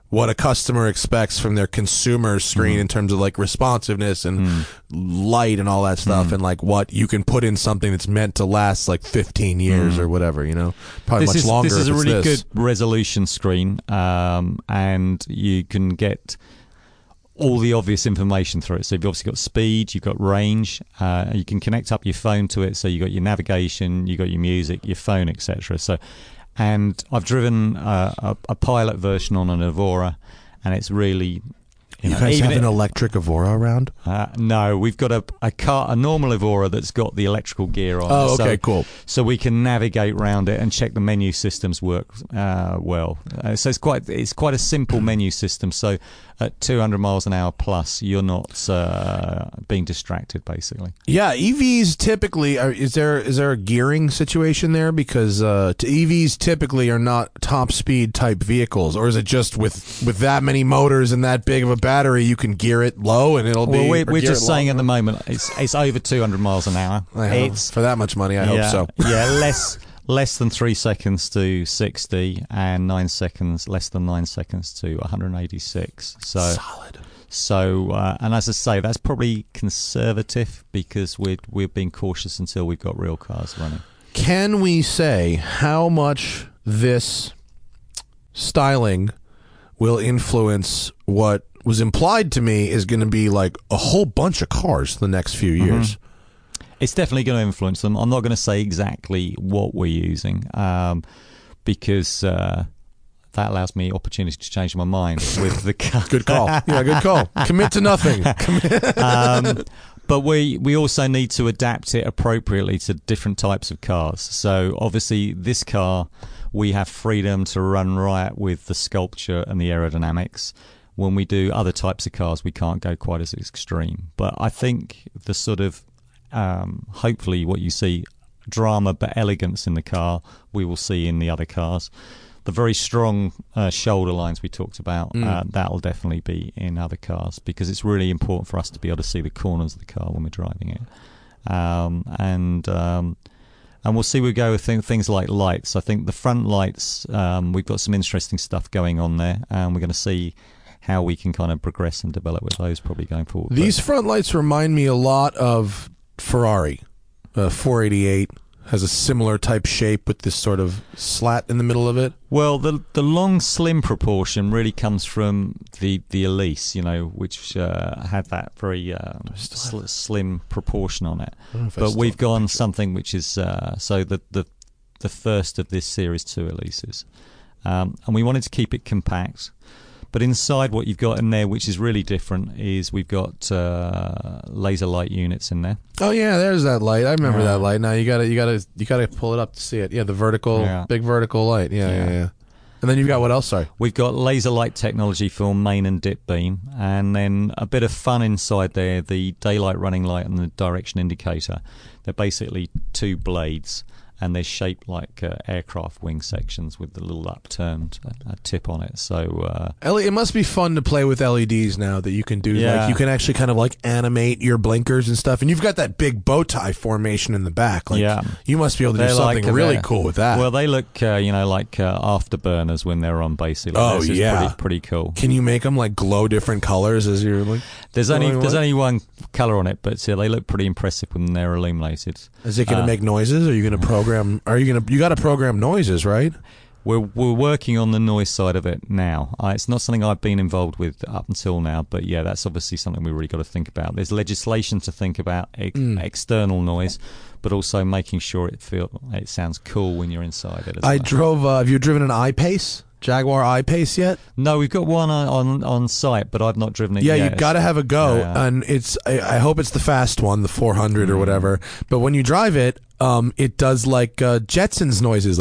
what a customer expects from their consumer screen in terms of like responsiveness and light and all that stuff, and like what you can put in something that's meant to last like 15 years or whatever, you know, probably much longer. This is if a it's really this. good resolution screen, and you can get all the obvious information through it. So you've obviously got speed, you've got range, you can connect up your phone to it, so you've got your navigation, you've got your music, your phone, etc. So, and I've driven a pilot version on an Evora, and it's really... You guys have an electric Evora around? No, we've got a normal Evora that's got the electrical gear on. Oh, okay, cool. So we can navigate around it and check the menu systems work well. So it's quite a simple menu system. So at 200 miles an hour plus, you're not being distracted, basically. Yeah, EVs typically is there a gearing situation there, because EVs typically are not top speed type vehicles, or is it just with that many motors and that big of a battery you can gear it low and it'll be? Well, we're just saying at the moment it's over 200 miles an hour. It's for that much money. I hope so. Yeah, less than 3 seconds to 60, and less than 9 seconds to 186. So solid. So, and as I say, that's probably conservative, because we're being cautious until we've got real cars running. Can we say how much this styling will influence what was implied to me is going to be like a whole bunch of cars the next few years? It's definitely going to influence them. I'm not going to say exactly what we're using, because that allows me opportunity to change my mind with the car. Good call. Yeah, good call. Commit to nothing. But we also need to adapt it appropriately to different types of cars. So obviously this car, we have freedom to run riot with the sculpture and the aerodynamics. When we do other types of cars, we can't go quite as extreme. But I think the sort of hopefully what you see, drama but elegance in the car, we will see in the other cars. The very strong shoulder lines we talked about, that'll definitely be in other cars, because it's really important for us to be able to see the corners of the car when we're driving it. And we'll see where we go with things like lights. I think the front lights, we've got some interesting stuff going on there, and we're going to see how we can kind of progress and develop with those probably going forward. These front lights remind me a lot of Ferrari. 488 has a similar type shape with this sort of slat in the middle of it. Well, the long slim proportion really comes from the Elise, you know, which had that very slim proportion on it. But we've gone something which is so the first of this series 2 Elises, and we wanted to keep it compact. But inside, what you've got in there, which is really different, is we've got laser light units in there. Oh yeah, there's that light. I remember that light. Now you gotta pull it up to see it. Yeah, the vertical, big vertical light. Yeah. And then you've got what else? Sorry. We've got laser light technology for main and dip beam, and then a bit of fun inside there. The daylight running light and the direction indicator. They're basically 2 blades, and they're shaped like aircraft wing sections with the little upturned tip on it. So it must be fun to play with LEDs now that you can do. Yeah. Like you can actually kind of like animate your blinkers and stuff, and you've got that big bow tie formation in the back. Like, you must be able to do something really cool with that. Well, they look like afterburners when they're on, basically. Oh, yeah, pretty cool. Can you make them like glow different colors as you're like? There's only one color on it, but they look pretty impressive when they're illuminated. Is it going to make noises? Are you going to program? You got to program noises, right? We're working on the noise side of it now. It's not something I've been involved with up until now, but yeah, that's obviously something we really got to think about. There's legislation to think about external noise, but also making sure it sounds cool when you're inside it. Have you driven an I-Pace? Jaguar I-Pace yet? No, we've got one on site, but I've not driven it yet. Yeah, you've got to have a go, and I hope it's the fast one, the 400 or whatever. But when you drive it, it does like Jetsons noises,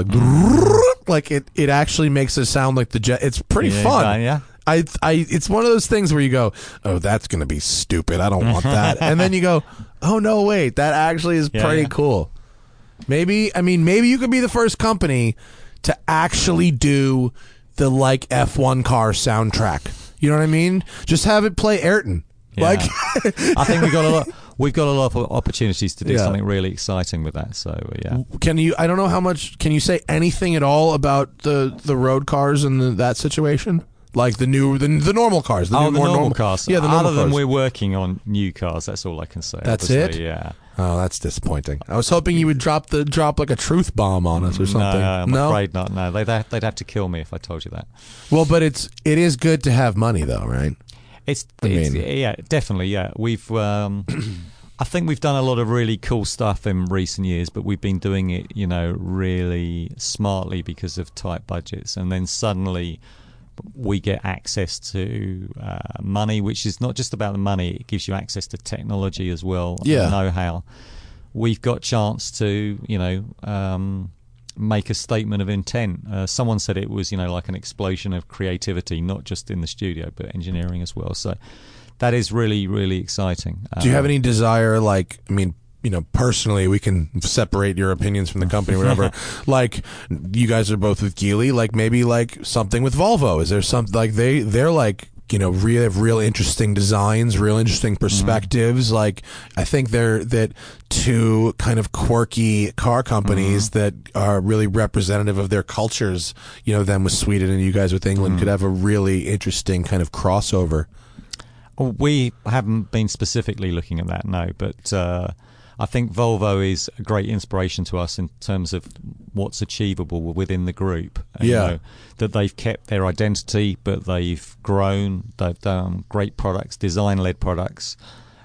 like it actually makes it sound like the jet. It's pretty fun. Yeah. It's one of those things where you go, oh, that's going to be stupid. I don't want that. And then you go, oh no, wait, that actually is pretty cool. Maybe you could be the first company to actually do the like F1 car soundtrack. You know what I mean? Just have it play Ayrton. Yeah. Like, I think we've got a lot of opportunities to do something really exciting with that. So yeah. I don't know how much. Can you say anything at all about the road cars and that situation? Like the normal cars. The The normal cars. Yeah, the normal Other than cars. we're working on new cars, that's all I can say. That's obviously, it? Yeah. Oh, that's disappointing. I was hoping you would drop like a truth bomb on us or something. No, I'm afraid not. No, they'd have to kill me if I told you that. Well, but it is good to have money, though, right? Yeah, definitely. Yeah, we've. I think we've done a lot of really cool stuff in recent years, but we've been doing it, really smartly because of tight budgets, and then suddenly we get access to money, which is not just about the money. It gives you access to technology as well, Yeah. know-how. We've got chance to, make a statement of intent. Someone said it was, like an explosion of creativity, not just in the studio, but engineering as well. So that is really, really exciting. Do you have any desire, personally, we can separate your opinions from the company or whatever. Like, you guys are both with Geely, like maybe like something with Volvo. Is there something like they're like, really have real interesting designs, real interesting perspectives. Like, I think that two kind of quirky car companies that are really representative of their cultures, them with Sweden and you guys with England could have a really interesting kind of crossover. We haven't been specifically looking at that, no, but I think Volvo is a great inspiration to us in terms of what's achievable within the group. Yeah. That they've kept their identity, but they've grown, they've done great products, design-led products.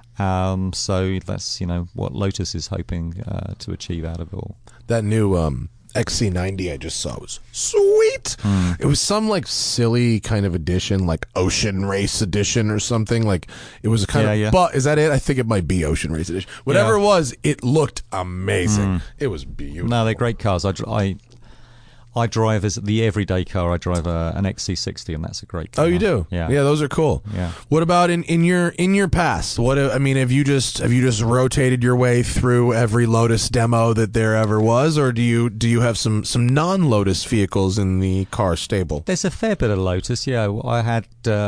So that's, what Lotus is hoping to achieve out of it all. That new XC90 I just saw was sweet. It was some like silly kind of edition, like Ocean Race Edition or something. Like it was a kind of. But is that it? I think it might be Ocean Race Edition. Whatever it was, it looked amazing. It was beautiful. No, they're great cars. I drive as the everyday car. I drive an XC60, and that's a great car. Oh, you do? Yeah, those are cool. Yeah. What about in your past? Have you just rotated your way through every Lotus demo that there ever was, or do you have some non-Lotus vehicles in the car stable? There's a fair bit of Lotus. Yeah, I had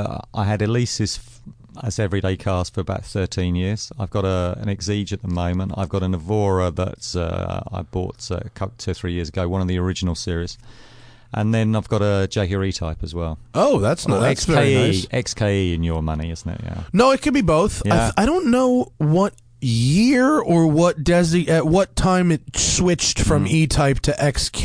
Elise's as everyday cars for about 13 years. I've got an Exige at the moment. I've got an Evora that I bought 2 or 3 years ago, one of the original series. And then I've got a Jaguar E-Type as well. Oh, that's very nice. XKE in your money, isn't it? Yeah. No, it could be both. Yeah. I don't know what year or at what time it switched from E-Type to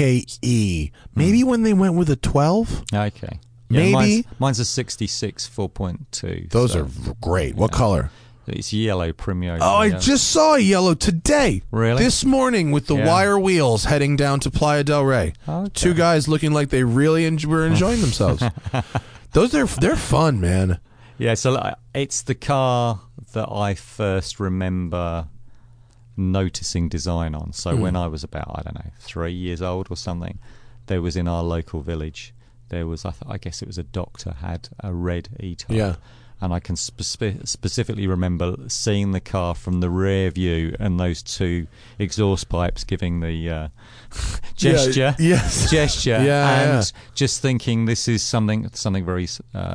XKE. Maybe when they went with a 12? Okay. Maybe. Yeah, mine's a 66 4.2. Those are great. What color? It's yellow Premio. Oh, I just saw a yellow today. Really? This morning with the wire wheels heading down to Playa del Rey. Okay. 2 guys looking like they really were enjoying themselves. They're fun, man. Yeah, so it's the car that I first remember noticing design on. So when I was about, 3 years old or something, there was in our local village, there was, I guess it was a doctor had a red E-Type. Yeah. And I can specifically remember seeing the car from the rear view and those 2 exhaust pipes giving the gesture, gesture, and just thinking this is something very,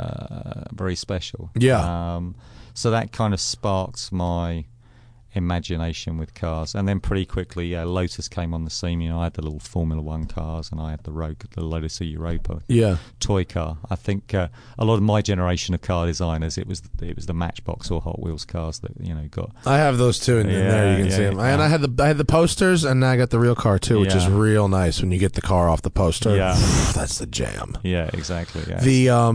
very special. Yeah. So that kind of sparked my imagination with cars, and then pretty quickly Lotus came on the scene. I had the little Formula 1 cars, and I had the Lotus Europa toy car. I think a lot of my generation of car designers, it was the Matchbox or Hot Wheels cars that got. I have those too, and there you can see them. And I had the posters, and now I got the real car too, which is real nice when you get the car off the poster. Yeah, that's the jam. Yeah, exactly. Yeah.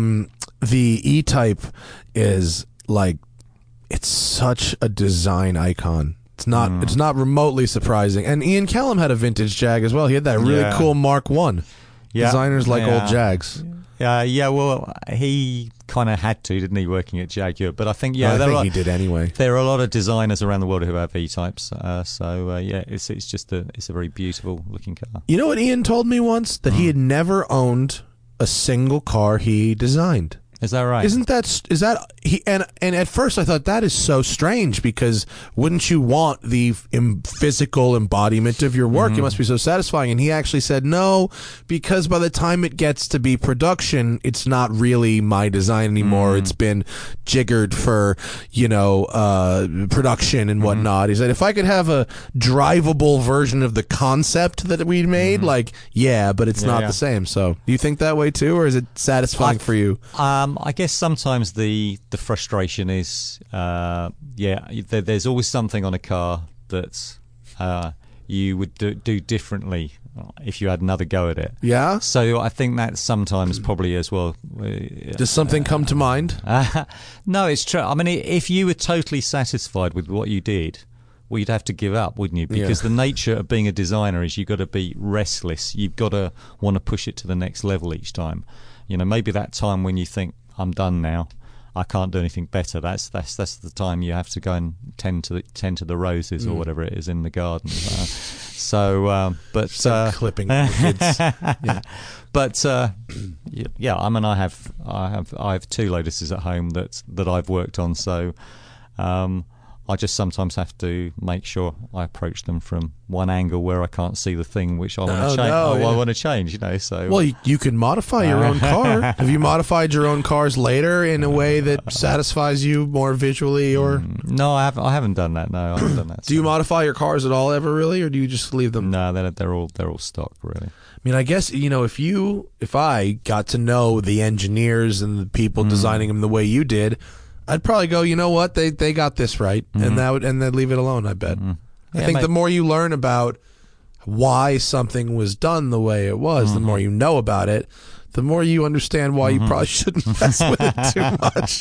The E-Type is like. It's such a design icon. It's not remotely surprising. And Ian Callum had a vintage Jag as well. He had that really cool Mark 1. Designers like old Jags. Yeah, well, he kind of had to, didn't he, working at Jaguar? But I think, I think he did anyway. There are a lot of designers around the world who have E-Types. It's a very beautiful looking car. You know what Ian told me once? That he had never owned a single car he designed. Is that right? Is that he? And at first I thought that is so strange, because wouldn't you want the physical embodiment of your work? It must be so satisfying. And he actually said no, because by the time it gets to be production, it's not really my design anymore. It's been jiggered for production and whatnot. He said if I could have a drivable version of the concept that we'd made, but it's not the same. So do you think that way too, or is it satisfying for you? I guess sometimes the frustration is, there's always something on a car that you would do differently if you had another go at it. Yeah? So I think that sometimes probably as well. Does something come to mind? No, it's true. I mean, if you were totally satisfied with what you did, well, you'd have to give up, wouldn't you? Because the nature of being a designer is you've got to be restless. You've got to want to push it to the next level each time. Maybe that time when you think, I'm done now, I can't do anything better. That's the time you have to go and tend to the roses or whatever it is in the garden. Clipping kids. But I mean, I have 2 Lotuses at home that I've worked on. So I just sometimes have to make sure I approach them from one angle where I can't see the thing which I want to change. I want to change, So well, you can modify your own car. Have you modified your own cars later in a way that satisfies you more visually, or no? I haven't done that. No, I haven't done that. Do you modify your cars at all ever, really, or do you just leave them? No, they're all stock, really. I mean, I guess if I got to know the engineers and the people designing them the way you did, I'd probably go, you know what, they got this right, and they'd leave it alone, I bet. I think the more you learn about why something was done the way it was, the more you know about it, the more you understand why you probably shouldn't mess with it too much.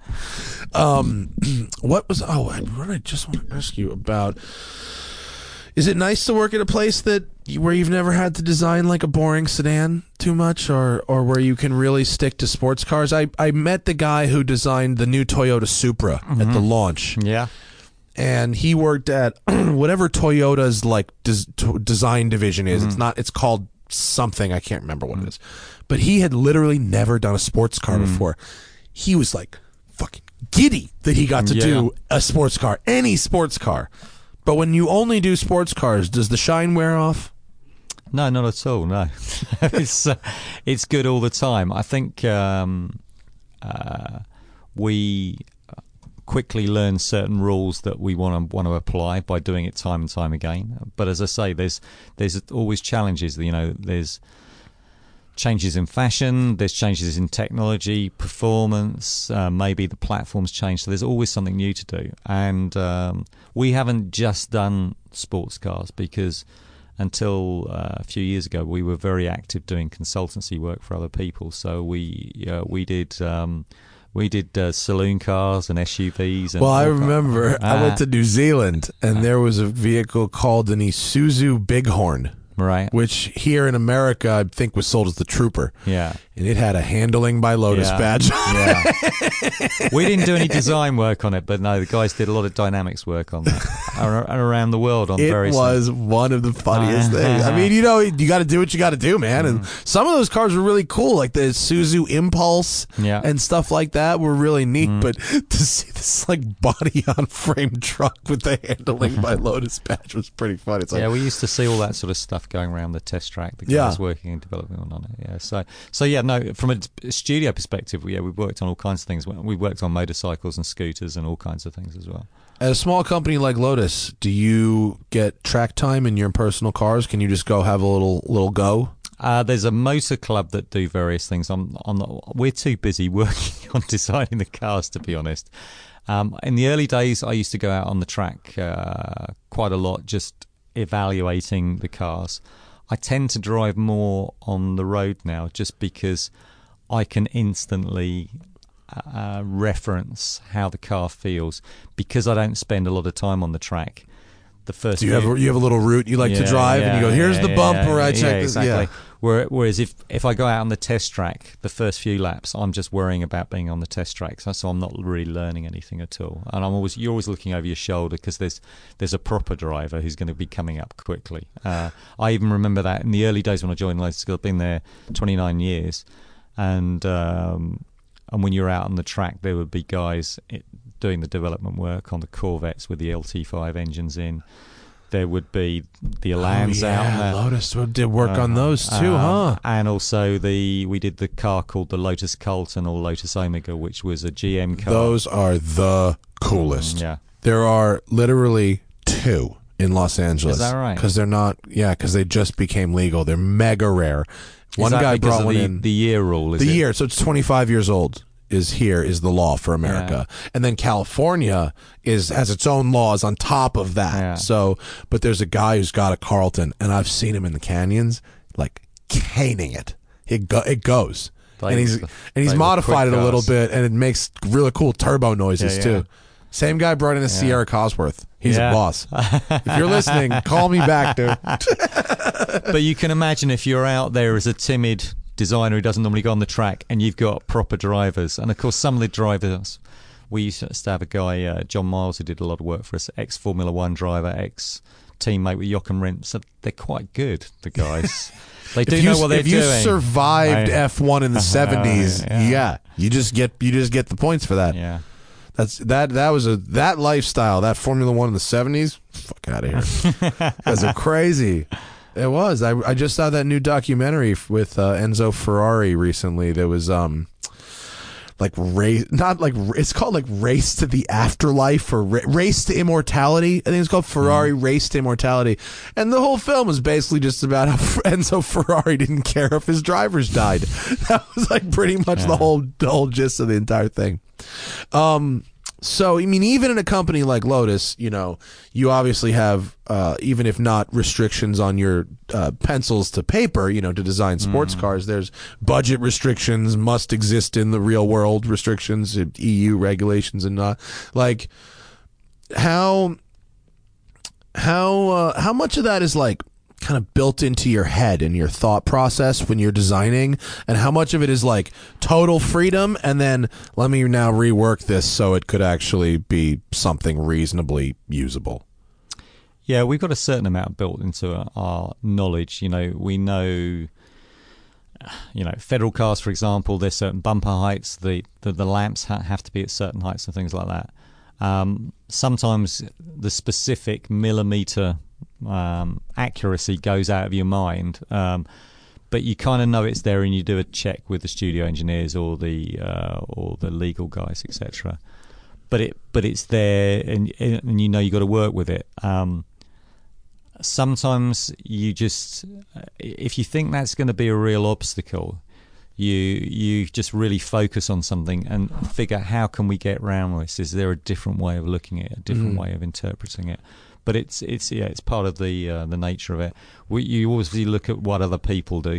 What I just want to ask you about, is it nice to work at a place where you've never had to design like a boring sedan too much, or where you can really stick to sports cars? I met the guy who designed the new Toyota Supra at the launch. Yeah. And he worked at whatever Toyota's like design division is. It's called something, I can't remember what it is. But he had literally never done a sports car before. He was like fucking giddy that he got to do a sports car, any sports car. But when you only do sports cars, does the shine wear off? No, not at all. No, it's good all the time. I think we quickly learn certain rules that we want to apply by doing it time and time again. But as I say, there's always challenges. There's changes in fashion, there's changes in technology, performance, maybe the platform's changed, so there's always something new to do. And we haven't just done sports cars, because until a few years ago we were very active doing consultancy work for other people. So we did saloon cars and SUVs. And I remember I went to New Zealand, and there was a vehicle called an Isuzu Bighorn. Right. Which here in America, I think, was sold as the Trooper. Yeah. And it had a handling by Lotus badge. Yeah. We didn't do any design work on it, but no, the guys did a lot of dynamics work on that around the world on various things. It was one of the funniest things. I mean, you got to do what you got to do, man. And some of those cars were really cool, like the Isuzu Impulse and stuff like that were really neat. But to see this like body-on-frame truck with the handling by Lotus badge was pretty funny. It's like, we used to see all that sort of stuff going around the test track. The guys working and developing on it. Yeah. So no. From a studio perspective, we worked on all kinds of things. We worked on motorcycles and scooters and all kinds of things as well. At a small company like Lotus, do you get track time in your personal cars? Can you just go have a little go? There's a motor club that do various things. We're too busy working on designing the cars, to be honest. In the early days, I used to go out on the track quite a lot, just evaluating the cars. I tend to drive more on the road now, just because I can instantly reference how the car feels, because I don't spend a lot of time on the track. The first you have a little route you like to drive, and you go, here's the bump where I check this. Exactly. Whereas if I go out on the test track, the first few laps, I'm just worrying about being on the test track, so I'm not really learning anything at all. And you're always looking over your shoulder, because there's a proper driver who's going to be coming up quickly. I even remember that in the early days when I joined Lotus. I've been there 29 years, and And when you're out on the track, there would be guys doing the development work on the Corvettes with the LT5 engines in. There would be the Elans out there. Lotus did work on those too, huh? And also we did the car called the Lotus Colton or Lotus Omega, which was a GM car. Those are the coolest. Yeah. There are literally 2 in Los Angeles. Is that right? Because they're not, because they just became legal. They're mega rare. One Is that guy because brought of one in. The year rule, is The it? year, so it's 25 years old is the law for America. And then California has its own laws on top of that. Yeah. So, but there's a guy who's got a Carlton, and I've seen him in the canyons, like caning it. It goes. And he's modified it a little bit, and it makes really cool turbo noises too. Same guy brought in a Sierra Cosworth. He's a boss. If you're listening, call me back, dude. But you can imagine if you're out there as a timid designer who doesn't normally go on the track, and you've got proper drivers. And of course, some of the drivers, we used to have a guy, John Miles, who did a lot of work for us, ex-Formula One driver, ex-teammate with Jochen Rindt. So they're quite good, the guys. They do know what they're doing. If you survived F1 in the 70s, you just get the points for that. Yeah. That lifestyle, that Formula One in the 70s. Fuck out of here. Guys are crazy. It was. I just saw that new documentary with Enzo Ferrari recently. There was it's called like Race to the Afterlife or Race to Immortality. I think it's called Ferrari Race to Immortality. And the whole film was basically just about how Enzo Ferrari didn't care if his drivers died. That was like pretty much the whole gist of the entire thing. So, I mean, even in a company like Lotus, you obviously have, even if not restrictions on your pencils to paper, to design sports cars, there's budget restrictions, must exist in the real world restrictions, EU regulations and not. Like, how much of that is like kind of built into your head and your thought process when you're designing, and how much of it is like total freedom and then let me now rework this so it could actually be something reasonably usable? Yeah, we've got a certain amount built into our knowledge. We know, federal cars, for example, there's certain bumper heights, the lamps have to be at certain heights and things like that. Sometimes the specific millimeter accuracy goes out of your mind, but you kind of know it's there, and you do a check with the studio engineers or the legal guys, etc. But it's there, and you've got to work with it. Sometimes you just, if you think that's going to be a real obstacle, you just really focus on something and figure, how can we get around this? Is there a different way of looking at it, a different way of interpreting it? But it's part of the nature of it. You obviously look at what other people do.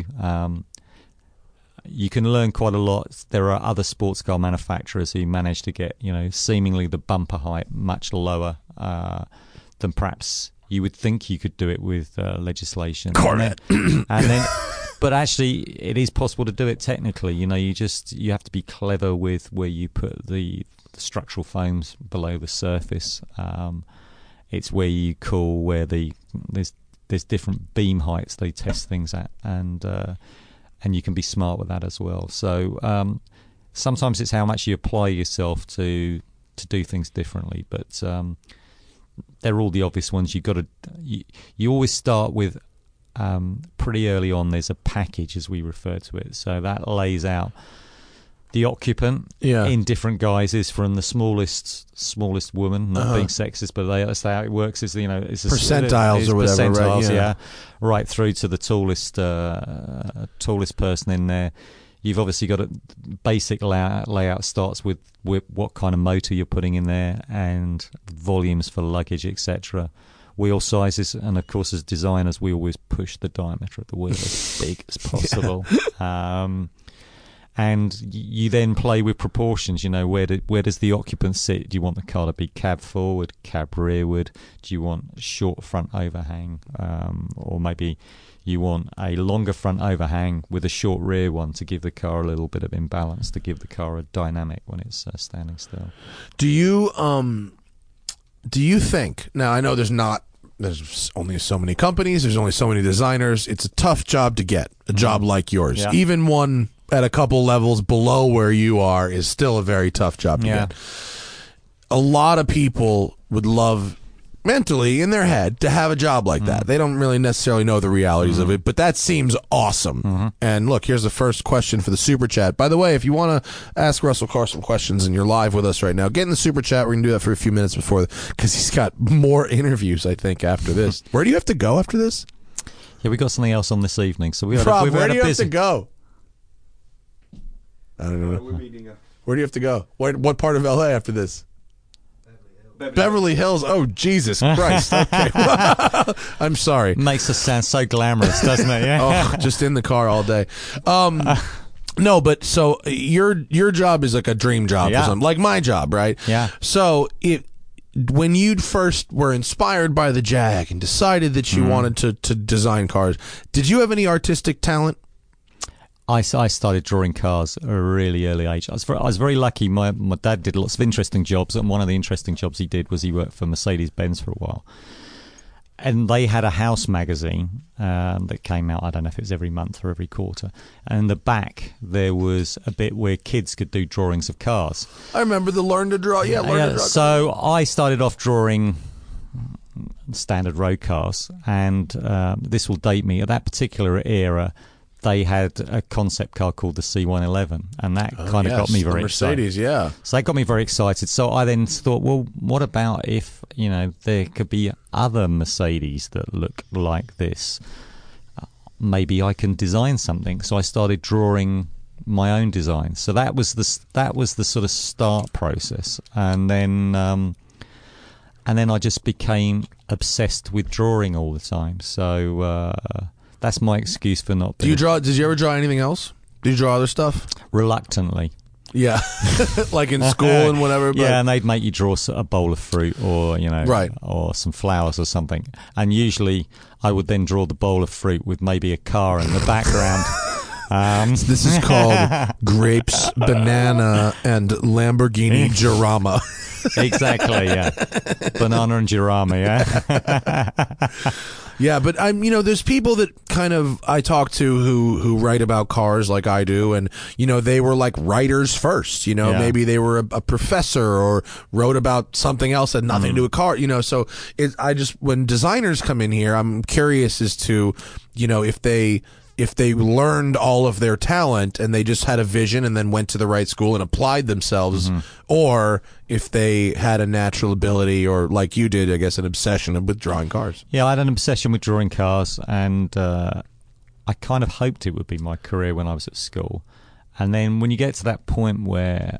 You can learn quite a lot. There are other sports car manufacturers who manage to get seemingly the bumper height much lower than perhaps you would think you could do it with legislation. Correct. But actually, it is possible to do it technically. You have to be clever with where you put the structural foams below the surface. It's where you call where there's different beam heights they test things at, and you can be smart with that as well. So sometimes it's how much you apply yourself to do things differently, but they're all the obvious ones. You always start with pretty early on. There's a package, as we refer to it, so that lays out the occupant in different guises, from the smallest woman, not being sexist, but that's how it works. It's it's percentiles or whatever, percentiles, right? Right through to the tallest person in there. You've obviously got a basic layout starts with what kind of motor you're putting in there and volumes for luggage, etc. Wheel sizes, and of course, as designers, we always push the diameter of the wheel as big as possible. And you then play with proportions. Where does the occupant sit? Do you want the car to be cab forward, cab rearward? Do you want short front overhang, or maybe you want a longer front overhang with a short rear one to give the car a little bit of imbalance, to give the car a dynamic when it's standing still? Do you think, now I know there's only so many companies, there's only so many designers, it's a tough job to get, a job like yours, even one at a couple levels below where you are is still a very tough job to get. A lot of people would love mentally in their head to have a job like that. They don't really necessarily know the realities of it, but that seems awesome. And look, here's the first question for the super chat. By the way, if you want to ask Russell Carr some questions and you're live with us right now, get in the super chat. We're going to do that for a few minutes before, because he's got more interviews, I think, after this. Where do you have to go after this? Yeah, we got something else on this evening, so we've Rob, had where a do you busy... have to go? I don't know. Where do you have to go? What part of LA after this? Beverly Hills. Oh, Jesus Christ. Okay. I'm sorry. Makes us sound so glamorous, doesn't it? Yeah. Oh, just in the car all day. No, but so your job is like a dream job or something, like my job, right? Yeah. So when you first were inspired by the Jag and decided that you wanted to design cars, did you have any artistic talent? I started drawing cars at a really early age. I was very lucky. My dad did lots of interesting jobs, and one of the interesting jobs he did was he worked for Mercedes-Benz for a while. And they had a house magazine that came out, I don't know if it was every month or every quarter. And in the back, there was a bit where kids could do drawings of cars. I remember the Learn to Draw. Yeah, Learn to Draw. So I started off drawing standard road cars, and this will date me. At that particular era, they had a concept car called the C111, and that kind of got me very Mercedes, excited. So that got me very excited. So I then thought, well, what about if, there could be other Mercedes that look like this? Maybe I can design something. So I started drawing my own designs. So that was the sort of start process, and then I just became obsessed with drawing all the time. So that's my excuse for not being... Did you ever draw anything else? Did you draw other stuff? Reluctantly. Yeah. Like in school and whatever. But... Yeah, and they'd make you draw a bowl of fruit or, right. or some flowers or something. And usually I would then draw the bowl of fruit with maybe a car in the background. This is called grapes, banana, and Lamborghini Jarama. Exactly, yeah. Banana and Jarama, yeah. Yeah, but there's people that kind of I talk to who write about cars like I do, and they were like writers first. Maybe they were a professor or wrote about something else that had nothing to do with car. So when designers come in here, I'm curious as to if they learned all of their talent and they just had a vision and then went to the right school and applied themselves, or if they had a natural ability, or like you did, I guess, an obsession with drawing cars. Yeah, I had an obsession with drawing cars, and I kind of hoped it would be my career when I was at school. And then when you get to that point where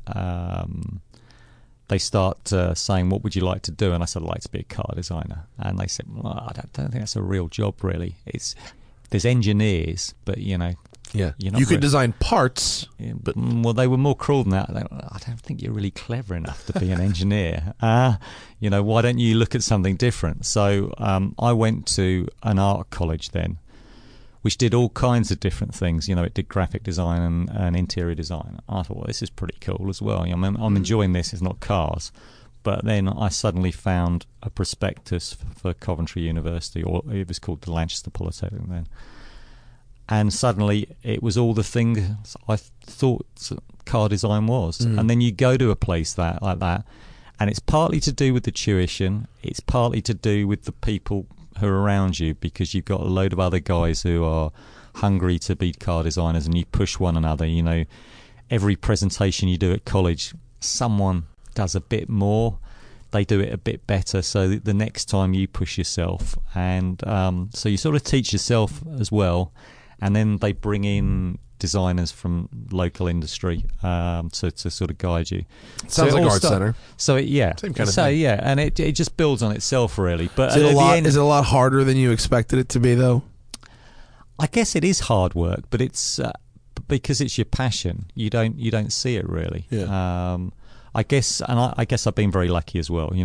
they start saying, what would you like to do? And I said, I'd like to be a car designer. And they said, well, I don't think that's a real job, really. There's engineers, but yeah, you could design parts, but they were more cruel than that. I don't think you're really clever enough to be an engineer. Why don't you look at something different? So I went to an art college then, which did all kinds of different things. It did graphic design and interior design. I thought, well, this is pretty cool as well. I'm enjoying this. It's not cars. But then I suddenly found a prospectus for Coventry University, or it was called the Lanchester Polytechnic then. And suddenly it was all the things I thought car design was. And then you go to a place like that, and it's partly to do with the tuition, it's partly to do with the people who are around you, because you've got a load of other guys who are hungry to be car designers, and you push one another. Every presentation you do at college, someone does a bit more, they do it a bit better, so the next time you push yourself, and so you sort of teach yourself as well, and then they bring in designers from local industry to sort of guide you. Sounds like Art Center. So same kind of thing. Yeah, and it just builds on itself really. But is it a lot harder than you expected it to be, though? I guess it is hard work, but it's because it's your passion. You don't see it really. Yeah. I guess I've been very lucky as well.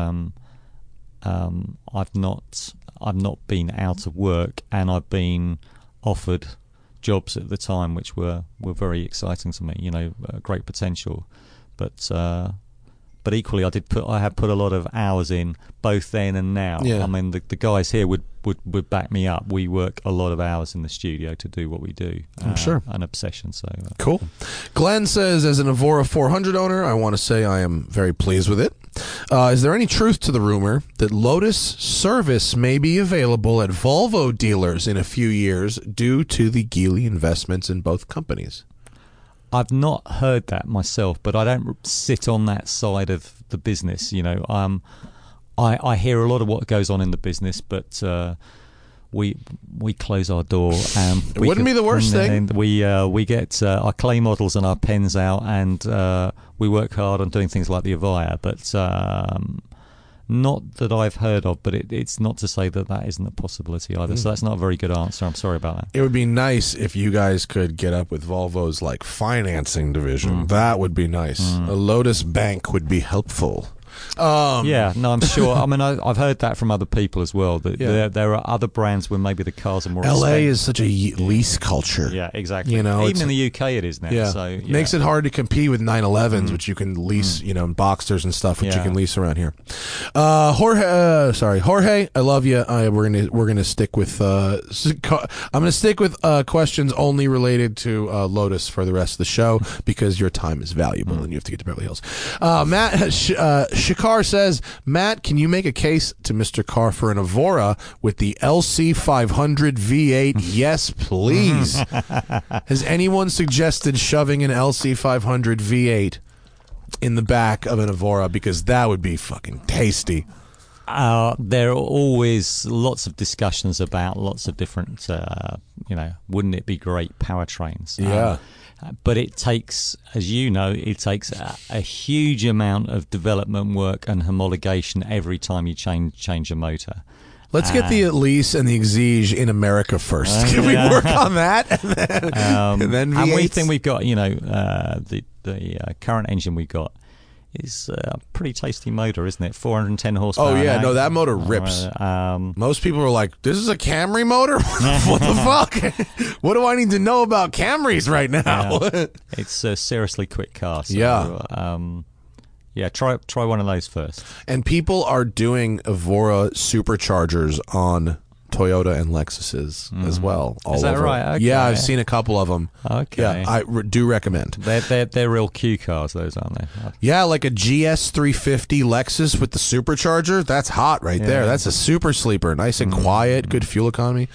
I've not been out of work, and I've been offered jobs at the time which were very exciting to me. Great potential, but but equally I have put a lot of hours in both then and now. Yeah. I mean, the guys here would back me up. We work a lot of hours in the studio to do what we do. I'm sure. An obsession. So Cool. Glenn says, as an Evora 400 owner, I want to say I am very pleased with it. Is there any truth to the rumor that Lotus service may be available at Volvo dealers in a few years due to the Geely investments in both companies? I've not heard that myself, but I don't sit on that side of the business. You know, I hear a lot of what goes on in the business, but we close our door. It wouldn't be the worst thing. We get our clay models and our pens out, and we work hard on doing things like the Avaya, but not that I've heard of. But it's not to say that isn't a possibility either. So that's not a very good answer. I'm sorry about that. It would be nice if you guys could get up with Volvo's like financing division. That would be nice. A Lotus Bank would be helpful. Yeah, no, I'm sure. I mean, I've heard that from other people as well. That there are other brands where maybe the cars are more. LA is such a lease culture. Yeah, exactly. You know, even in the UK, it is now. Yeah, so, makes it hard to compete with 911s, which you can lease. You know, Boxsters and stuff, which you can lease around here. Jorge, I love you. We're gonna stick with. I'm gonna stick with questions only related to Lotus for the rest of the show because your time is valuable and you have to get to Beverly Hills. Matt Shakar says, Matt, can you make a case to Mr. Carr for an Evora with the LC500 V8? Yes, please. Has anyone suggested shoving an LC500 V8 in the back of an Evora? Because that would be fucking tasty. There are always lots of discussions about lots of different, wouldn't it be great powertrains? Yeah. But it takes, as you know, a huge amount of development work and homologation every time you change a motor. Let's get the Elise and the Exige in America first. Can we work on that? And then V8s? And we think we've got, the current engine we've got is a pretty tasty motor, isn't it? 410 horsepower. Oh, yeah. No, that motor rips. Most people are like, this is a Camry motor? What the fuck? What do I need to know about Camrys right now? It's a seriously quick car. So, try one of those first. And people are doing Evora superchargers on Toyota and Lexuses as well. Is that right? Okay. Yeah, I've seen a couple of them. Okay. Yeah, I do recommend. They're real Q cars, those, aren't they? Yeah, like a GS350 Lexus with the supercharger. That's hot right there. That's a super sleeper. Nice and quiet, good fuel economy.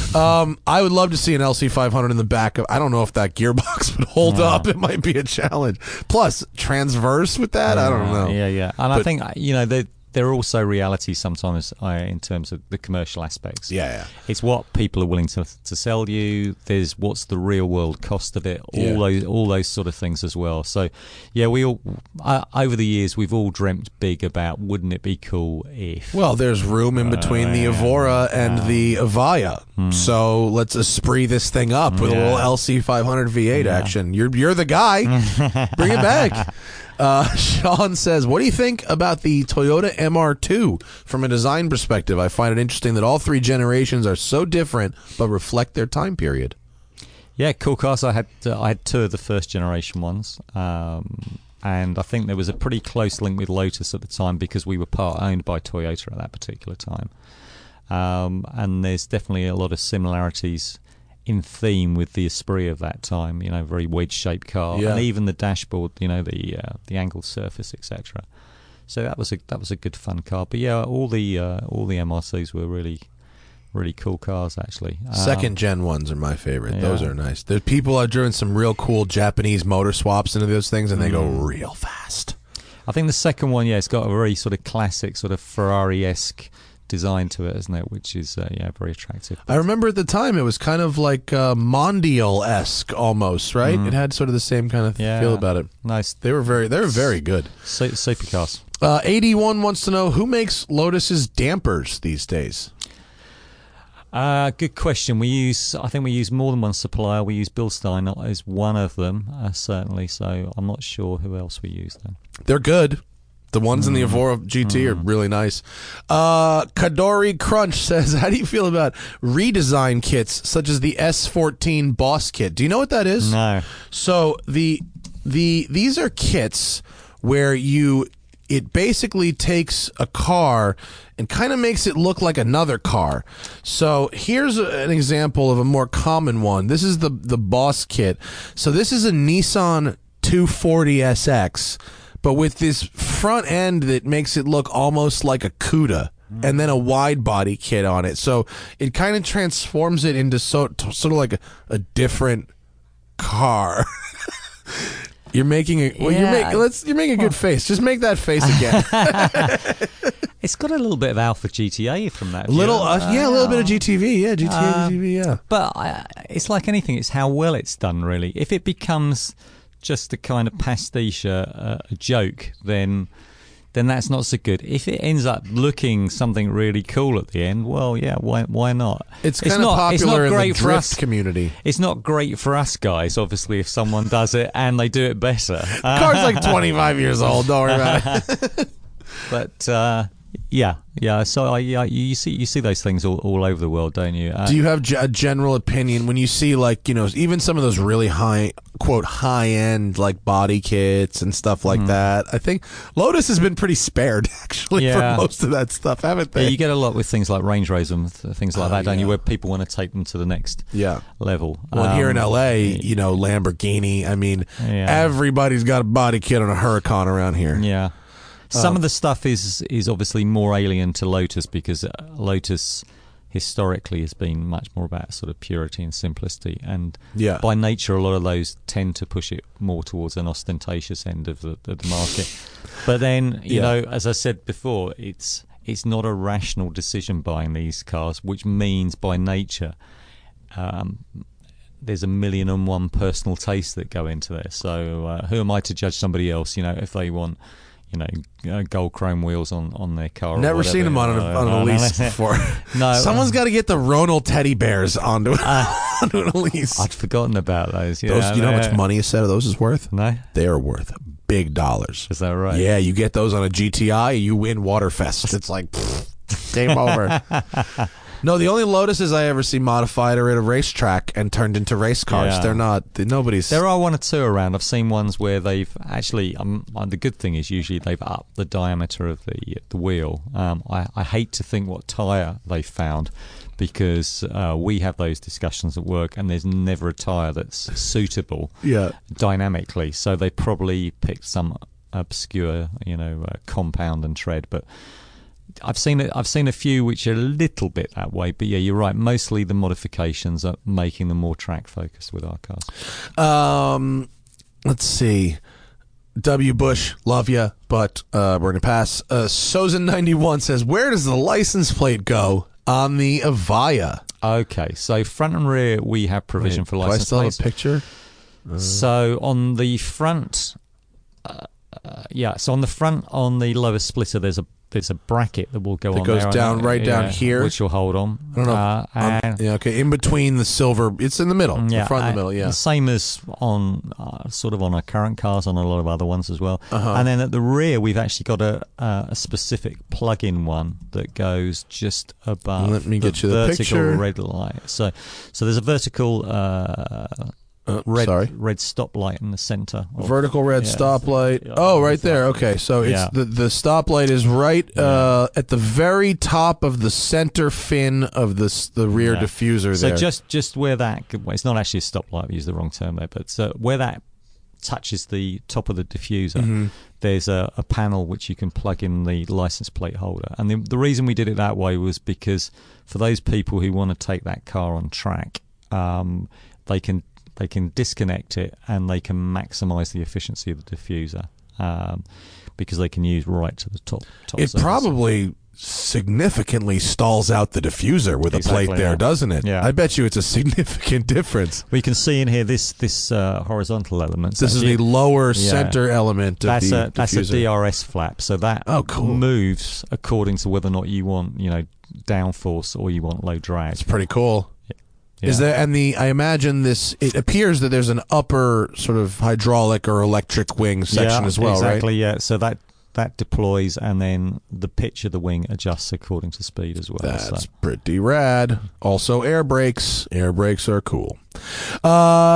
I would love to see an LC500 in the back of. I don't know if that gearbox would hold up. It might be a challenge. Plus, transverse with that, I don't know. Yeah. And I think, there are also realities sometimes in terms of the commercial aspects. Yeah. It's what people are willing to sell you. There's what's the real world cost of it. All those sort of things as well. So, yeah, we all over the years we've all dreamt big about wouldn't it be cool if. Well, there's room in between the Evora and the Avaya. So let's Esprit this thing up with a little LC500 V8 action. You're the guy. Bring it back. Sean says, what do you think about the Toyota MR2 from a design perspective? I find it interesting that all three generations are so different but reflect their time period. Yeah, cool cars. I had two of the first generation ones, and I think there was a pretty close link with Lotus at the time because we were part owned by Toyota at that particular time, and there's definitely a lot of similarities in theme with the Esprit of that time, very wedge-shaped car, and even the dashboard, the angled surface, etc. So that was a good fun car. But yeah, all the MR2s were really, really cool cars actually. Second gen ones are my favorite. Those are nice. The people are doing some real cool Japanese motor swaps into those things, and they go real fast. I think the second one, it's got a very sort of classic, sort of Ferrari-esque design to it, isn't it? Which is very attractive. I remember at the time it was kind of like Mondial-esque almost, right? It had sort of the same kind of feel about it. Nice. They were very good. Supercars. 81 wants to know who makes Lotus's dampers these days. Good question. I think we use more than one supplier. We use Bilstein as one of them, certainly. So I'm not sure who else we use then. They're good. The ones in the Evora GT are really nice. Kadori Crunch says, how do you feel about redesign kits such as the S14 Boss Kit? Do you know what that is? No. So these are kits where you it basically takes a car and kind of makes it look like another car. So here's an example of a more common one. This is the Boss kit. So this is a Nissan 240SX, but with this front end that makes it look almost like a Cuda, and then a wide body kit on it. So it kind of transforms it into sort of like a different car. You're making a you're making a good face. Just make that face again. It's got a little bit of Alpha GTA from that. A little bit of GTV. Yeah, GTV. Yeah. But it's like anything. It's how well it's done, really. If it becomes just a kind of pastiche, a joke, then that's not so good. If it ends up looking something really cool at the end, well, yeah, why not? It's kind of popular in the drift community. It's not great for us guys, obviously, if someone does it and they do it better. The car's like 25 years old. Don't worry about it. But yeah. So you see those things all over the world, don't you? Do you have a general opinion when you see, like, even some of those really high end like body kits and stuff like that? I think Lotus has been pretty spared actually for most of that stuff, haven't they? Yeah, you get a lot with things like Range Rover and things like that, don't you? Where people want to take them to the next level. Well, here in LA, Lamborghini. I mean, everybody's got a body kit on a Huracan around here. Yeah. Some of the stuff is obviously more alien to Lotus because Lotus historically has been much more about sort of purity and simplicity, and by nature a lot of those tend to push it more towards an ostentatious end of the market. But then, you know, as I said before, it's not a rational decision buying these cars, which means by nature there's 1,000,001 personal tastes that go into this. So who am I to judge somebody else, if they want gold chrome wheels on their car? Never seen them on an Elise before. No, someone's got to get the Ronald teddy bears onto an Elise. I'd forgotten about those. You know how much money a set of those is worth? No, they are worth big dollars. Is that right? Yeah, you get those on a GTI, you win Waterfest. It's like game over. No, the only Lotuses I ever see modified are at a racetrack and turned into race cars. Yeah. They're not. Nobody's. There are one or two around. I've seen ones where they've actually. The good thing is usually they've upped the diameter of the wheel. I hate to think what tyre they found, because we have those discussions at work, and there's never a tyre that's suitable dynamically. So they probably picked some obscure, compound and tread, but. I've seen a few which are a little bit that way, but yeah, you're right. Mostly the modifications are making them more track focused with our cars. Let's see. W. Bush, love ya, but we're gonna pass. Sozin91 says, where does the license plate go on the Avaya? Okay, so front and rear we have provision for license plates. Do I still have a picture? So on the front, so on the front, on the lower splitter, there's a bracket that will go on there. That goes down down here. Which will hold on. I don't know. Okay, in between the silver. It's in the middle. The front and the middle, yeah. Same as on sort of on our current cars, on a lot of other ones as well. And then at the rear, we've actually got a specific plug-in one that goes just above Let me get you the vertical picture. red light. So there's a vertical... red stoplight in the center. Vertical red stoplight. Right there. Okay, so it's the stoplight is right at the very top of the center fin of the rear diffuser there. So just where that, it's not actually a stoplight, I've used the wrong term there, but where that touches the top of the diffuser, there's a panel which you can plug in the license plate holder. And the reason we did it that way was because for those people who want to take that car on track, they can disconnect it and they can maximise the efficiency of the diffuser, because they can use right to the top. It surface. Probably significantly stalls out the diffuser with a plate there, doesn't it? Yeah. I bet you it's a significant difference. We can see in here this horizontal element. This is the lower center element of the diffuser. That's a DRS flap, so that moves according to whether or not you want downforce or you want low drag. It's pretty cool. Yeah. Is there, and I imagine it appears that there's an upper sort of hydraulic or electric wing section as well, exactly, right? Yeah, so that deploys, and then the pitch of the wing adjusts according to speed as well. That's pretty rad. Also air brakes. Air brakes are cool.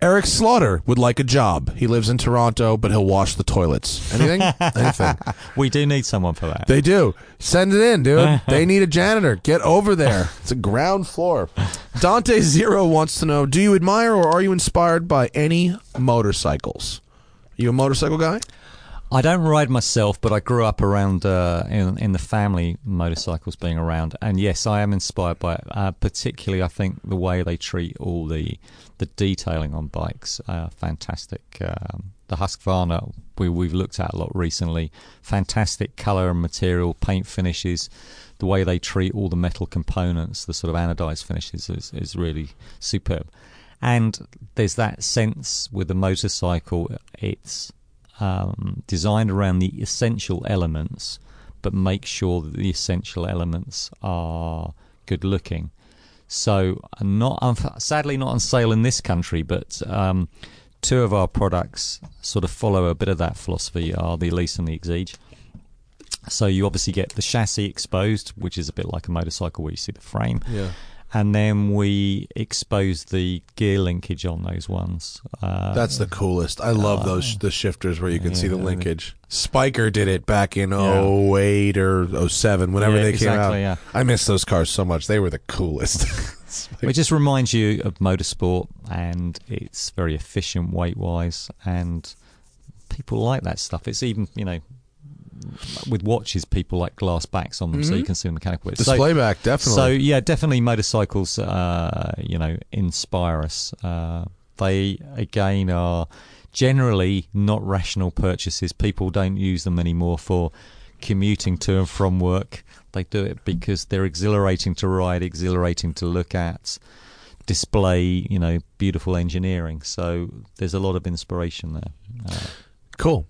Eric Slaughter would like a job. He lives in Toronto, but he'll wash the toilets. Anything? Anything. We do need someone for that. They do. Send it in, dude. They need a janitor. Get over there. It's a ground floor. Dante Zero wants to know, do you admire or are you inspired by any motorcycles? Are you a motorcycle guy? I don't ride myself, but I grew up around in the family motorcycles being around, and yes, I am inspired by it. Particularly, I think the way they treat all the detailing on bikes, fantastic. The Husqvarna we've looked at a lot recently. Fantastic colour and material, paint finishes. The way they treat all the metal components, the sort of anodized finishes, is really superb. And there's that sense with the motorcycle, it's designed around the essential elements, but make sure that the essential elements are good looking. So, sadly not on sale in this country, but two of our products sort of follow a bit of that philosophy, are the Elise and the Exige. So you obviously get the chassis exposed, which is a bit like a motorcycle where you see the frame. Yeah. And then we expose the gear linkage on those ones. That's the coolest. I love the shifters where you can see the linkage. Spiker did it back in 08 or 07, whenever they came out. Yeah. I miss those cars so much. They were the coolest. It just reminds you of motorsport, and it's very efficient weight-wise, and people like that stuff. It's even, with watches, people like glass backs on them, so you can see the mechanical bits. Display back, definitely. So yeah, definitely motorcycles, inspire us. They again are generally not rational purchases. People don't use them anymore for commuting to and from work. They do it because they're exhilarating to ride, exhilarating to look at, display, beautiful engineering. So there's a lot of inspiration there. Cool.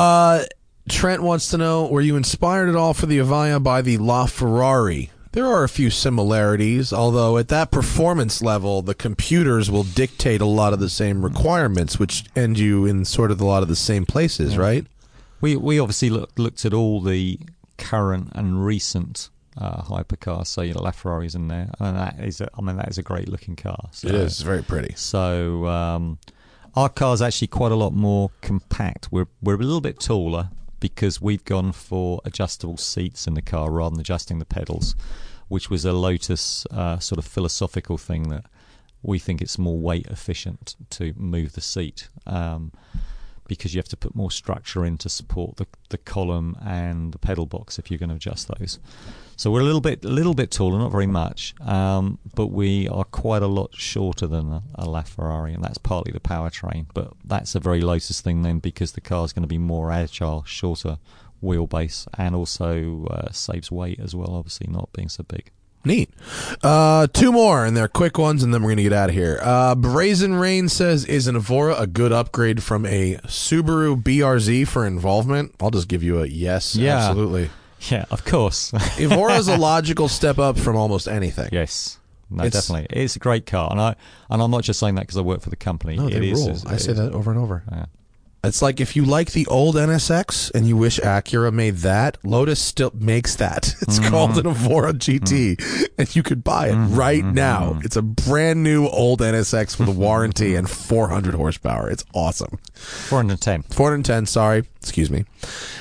Trent wants to know, were you inspired at all for the Avaya by the LaFerrari? There are a few similarities, although at that performance level, the computers will dictate a lot of the same requirements, which end you in sort of a lot of the same places, right? We obviously looked at all the current and recent hypercars, so LaFerrari's in there, and that is a great looking car. So, it is very pretty. So our car's actually quite a lot more compact. We're a little bit taller, because we've gone for adjustable seats in the car rather than adjusting the pedals, which was a Lotus sort of philosophical thing, that we think it's more weight efficient to move the seat, because you have to put more structure in to support the column and the pedal box if you're going to adjust those. So we're a little bit taller, not very much, but we are quite a lot shorter than a LaFerrari, and that's partly the powertrain. But that's a very Lotus thing then, because the car's going to be more agile, shorter wheelbase, and also saves weight as well, obviously not being so big. Neat. Two more, and they're quick ones, and then we're going to get out of here. Brazen Rain says, is an Evora a good upgrade from a Subaru BRZ for involvement? I'll just give you a yes, absolutely. Yeah, of course. Evora is a logical step up from almost anything. Yes. No, definitely. It's a great car, and I'm not just saying that because I work for the company. No, they rule. I say that over and over. Yeah. It's like if you like the old NSX and you wish Acura made that, Lotus still makes that. It's called an Evora GT, and you could buy it right now. It's a brand new old NSX with a warranty and 400 horsepower. It's awesome. 410, sorry. Excuse me.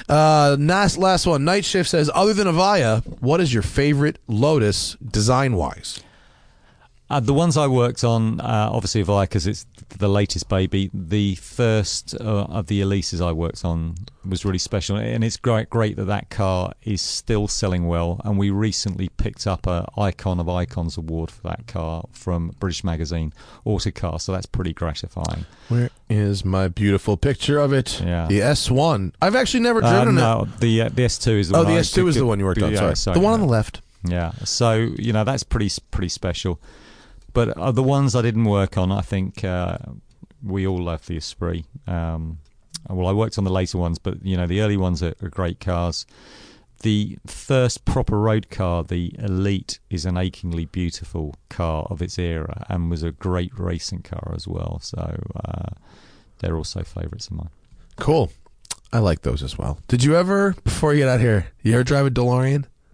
Last one. Night Shift says, other than Avaya, what is your favorite Lotus design-wise? The ones I worked on, obviously Avaya, because it's the latest baby. The first of the Elises I worked on was really special, and it's great that car is still selling well. And we recently picked up a Icon of Icons award for that car from British Magazine Autocar, so that's pretty gratifying. Where is my beautiful picture of it? Yeah. The S1. I've actually never driven it. No, the S2 is the one. Oh, the S2 is the one you worked on. Sorry. The one on the left. Yeah. So that's pretty special. But the ones I didn't work on, I think we all love the Esprit. Well, I worked on the later ones, but the early ones are great cars. The first proper road car, the Elite, is an achingly beautiful car of its era, and was a great racing car as well. So they're also favourites of mine. Cool. I like those as well. Did you ever, before you get out here, you ever drive a DeLorean?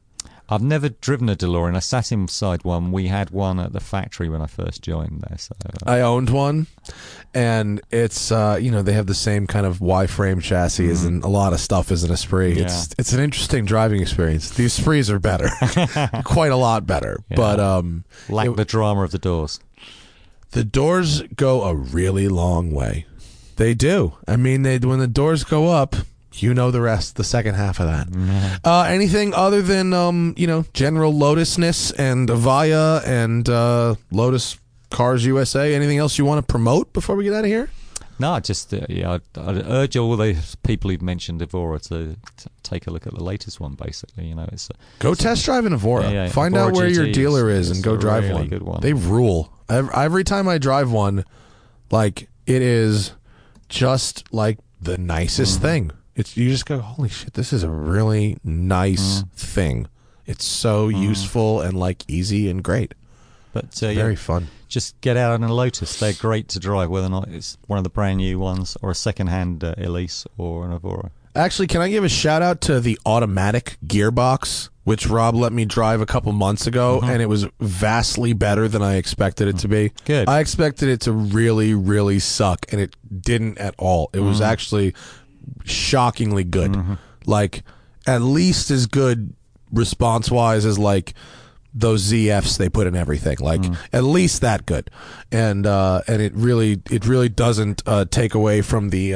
I've never driven a DeLorean. I sat inside one. We had one at the factory when I first joined there. So I owned one, and it's they have the same kind of Y-frame chassis and a lot of stuff as an Esprit. Yeah. It's an interesting driving experience. The Esprits are better, quite a lot better. Yeah. But lack the drama of the doors. the doors go a really long way. They do. I mean, when the doors go up, you know the rest, the second half of that. Anything other than, general Lotusness and Avaya and Lotus Cars USA? Anything else you want to promote before we get out of here? No, just I'd urge all those people who've mentioned Evora to take a look at the latest one. Basically, Go test drive an Evora. Yeah, Find Evora out where your GT dealer is and is go a drive really one. good one. They rule. Every time I drive one, like, it is just like the nicest thing. You just go, holy shit, this is a really nice thing. It's so useful and like easy and great. But Very fun. Just get out on a Lotus. They're great to drive, whether or not it's one of the brand new ones or a second-hand Elise or an Evora. Actually, can I give a shout out to the automatic gearbox, which Rob let me drive a couple months ago, and it was vastly better than I expected it to be. Good. I expected it to really, really suck, and it didn't at all. It was actually shockingly good. Like, at least as good response-wise as, like, those ZFs they put in everything, like at least that good, and it really doesn't take away from the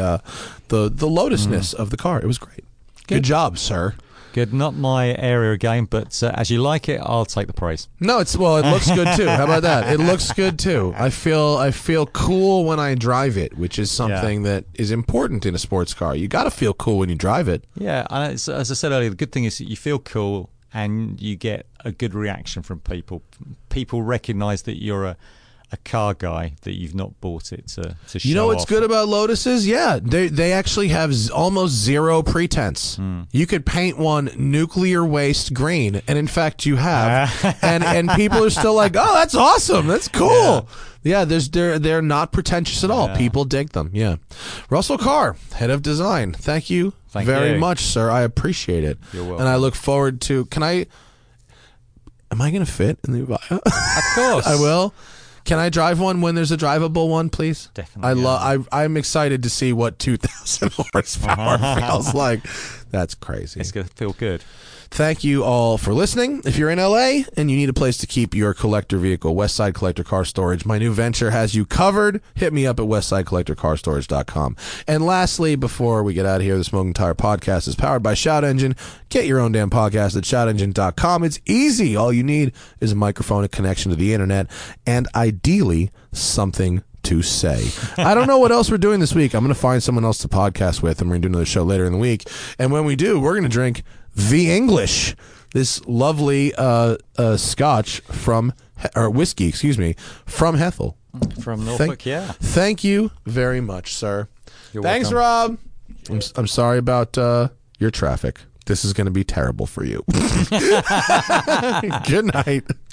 Lotusness of the car. It was great. Good job, sir. Good. Not my area again, but as you like it, I'll take the praise. No, it looks good too. How about that? It looks good too. I feel cool when I drive it, which is something that is important in a sports car. You got to feel cool when you drive it. Yeah, and as I said earlier, the good thing is that you feel cool and you get a good reaction from people. People recognise that you're a car guy, that you've not bought it to show You know what's off. good about Lotuses? Yeah, they actually have almost zero pretense. You could paint one nuclear waste green, and in fact you have, and people are still like, oh, that's awesome, that's cool. Yeah, they're not pretentious at all. Yeah. People dig them. Yeah, Russell Carr, head of design. Thank you very much, sir. I appreciate it. You're welcome. And I look forward to. Am I going to fit in the Avaya? Of course. I will. Can I drive one when there's a drivable one, please? Definitely. I'm excited to see what 2,000 horsepower feels like. That's crazy. It's going to feel good. Thank you all for listening. If you're in LA and you need a place to keep your collector vehicle, Westside Collector Car Storage, my new venture, has you covered. Hit me up at westsidecollectorcarstorage.com. And lastly, before we get out of here, the Smoking Tire Podcast is powered by Shout Engine. Get your own damn podcast at shoutengine.com. It's easy. All you need is a microphone, a connection to the internet, and ideally something to say. I don't know what else we're doing this week. I'm going to find someone else to podcast with, and we're going to do another show later in the week. And when we do, we're going to drink The English, this lovely scotch whiskey, from Hethel. From Norfolk, Thank you very much, sir. You're Thanks, welcome. Rob. I'm sorry about your traffic. This is going to be terrible for you. Good night.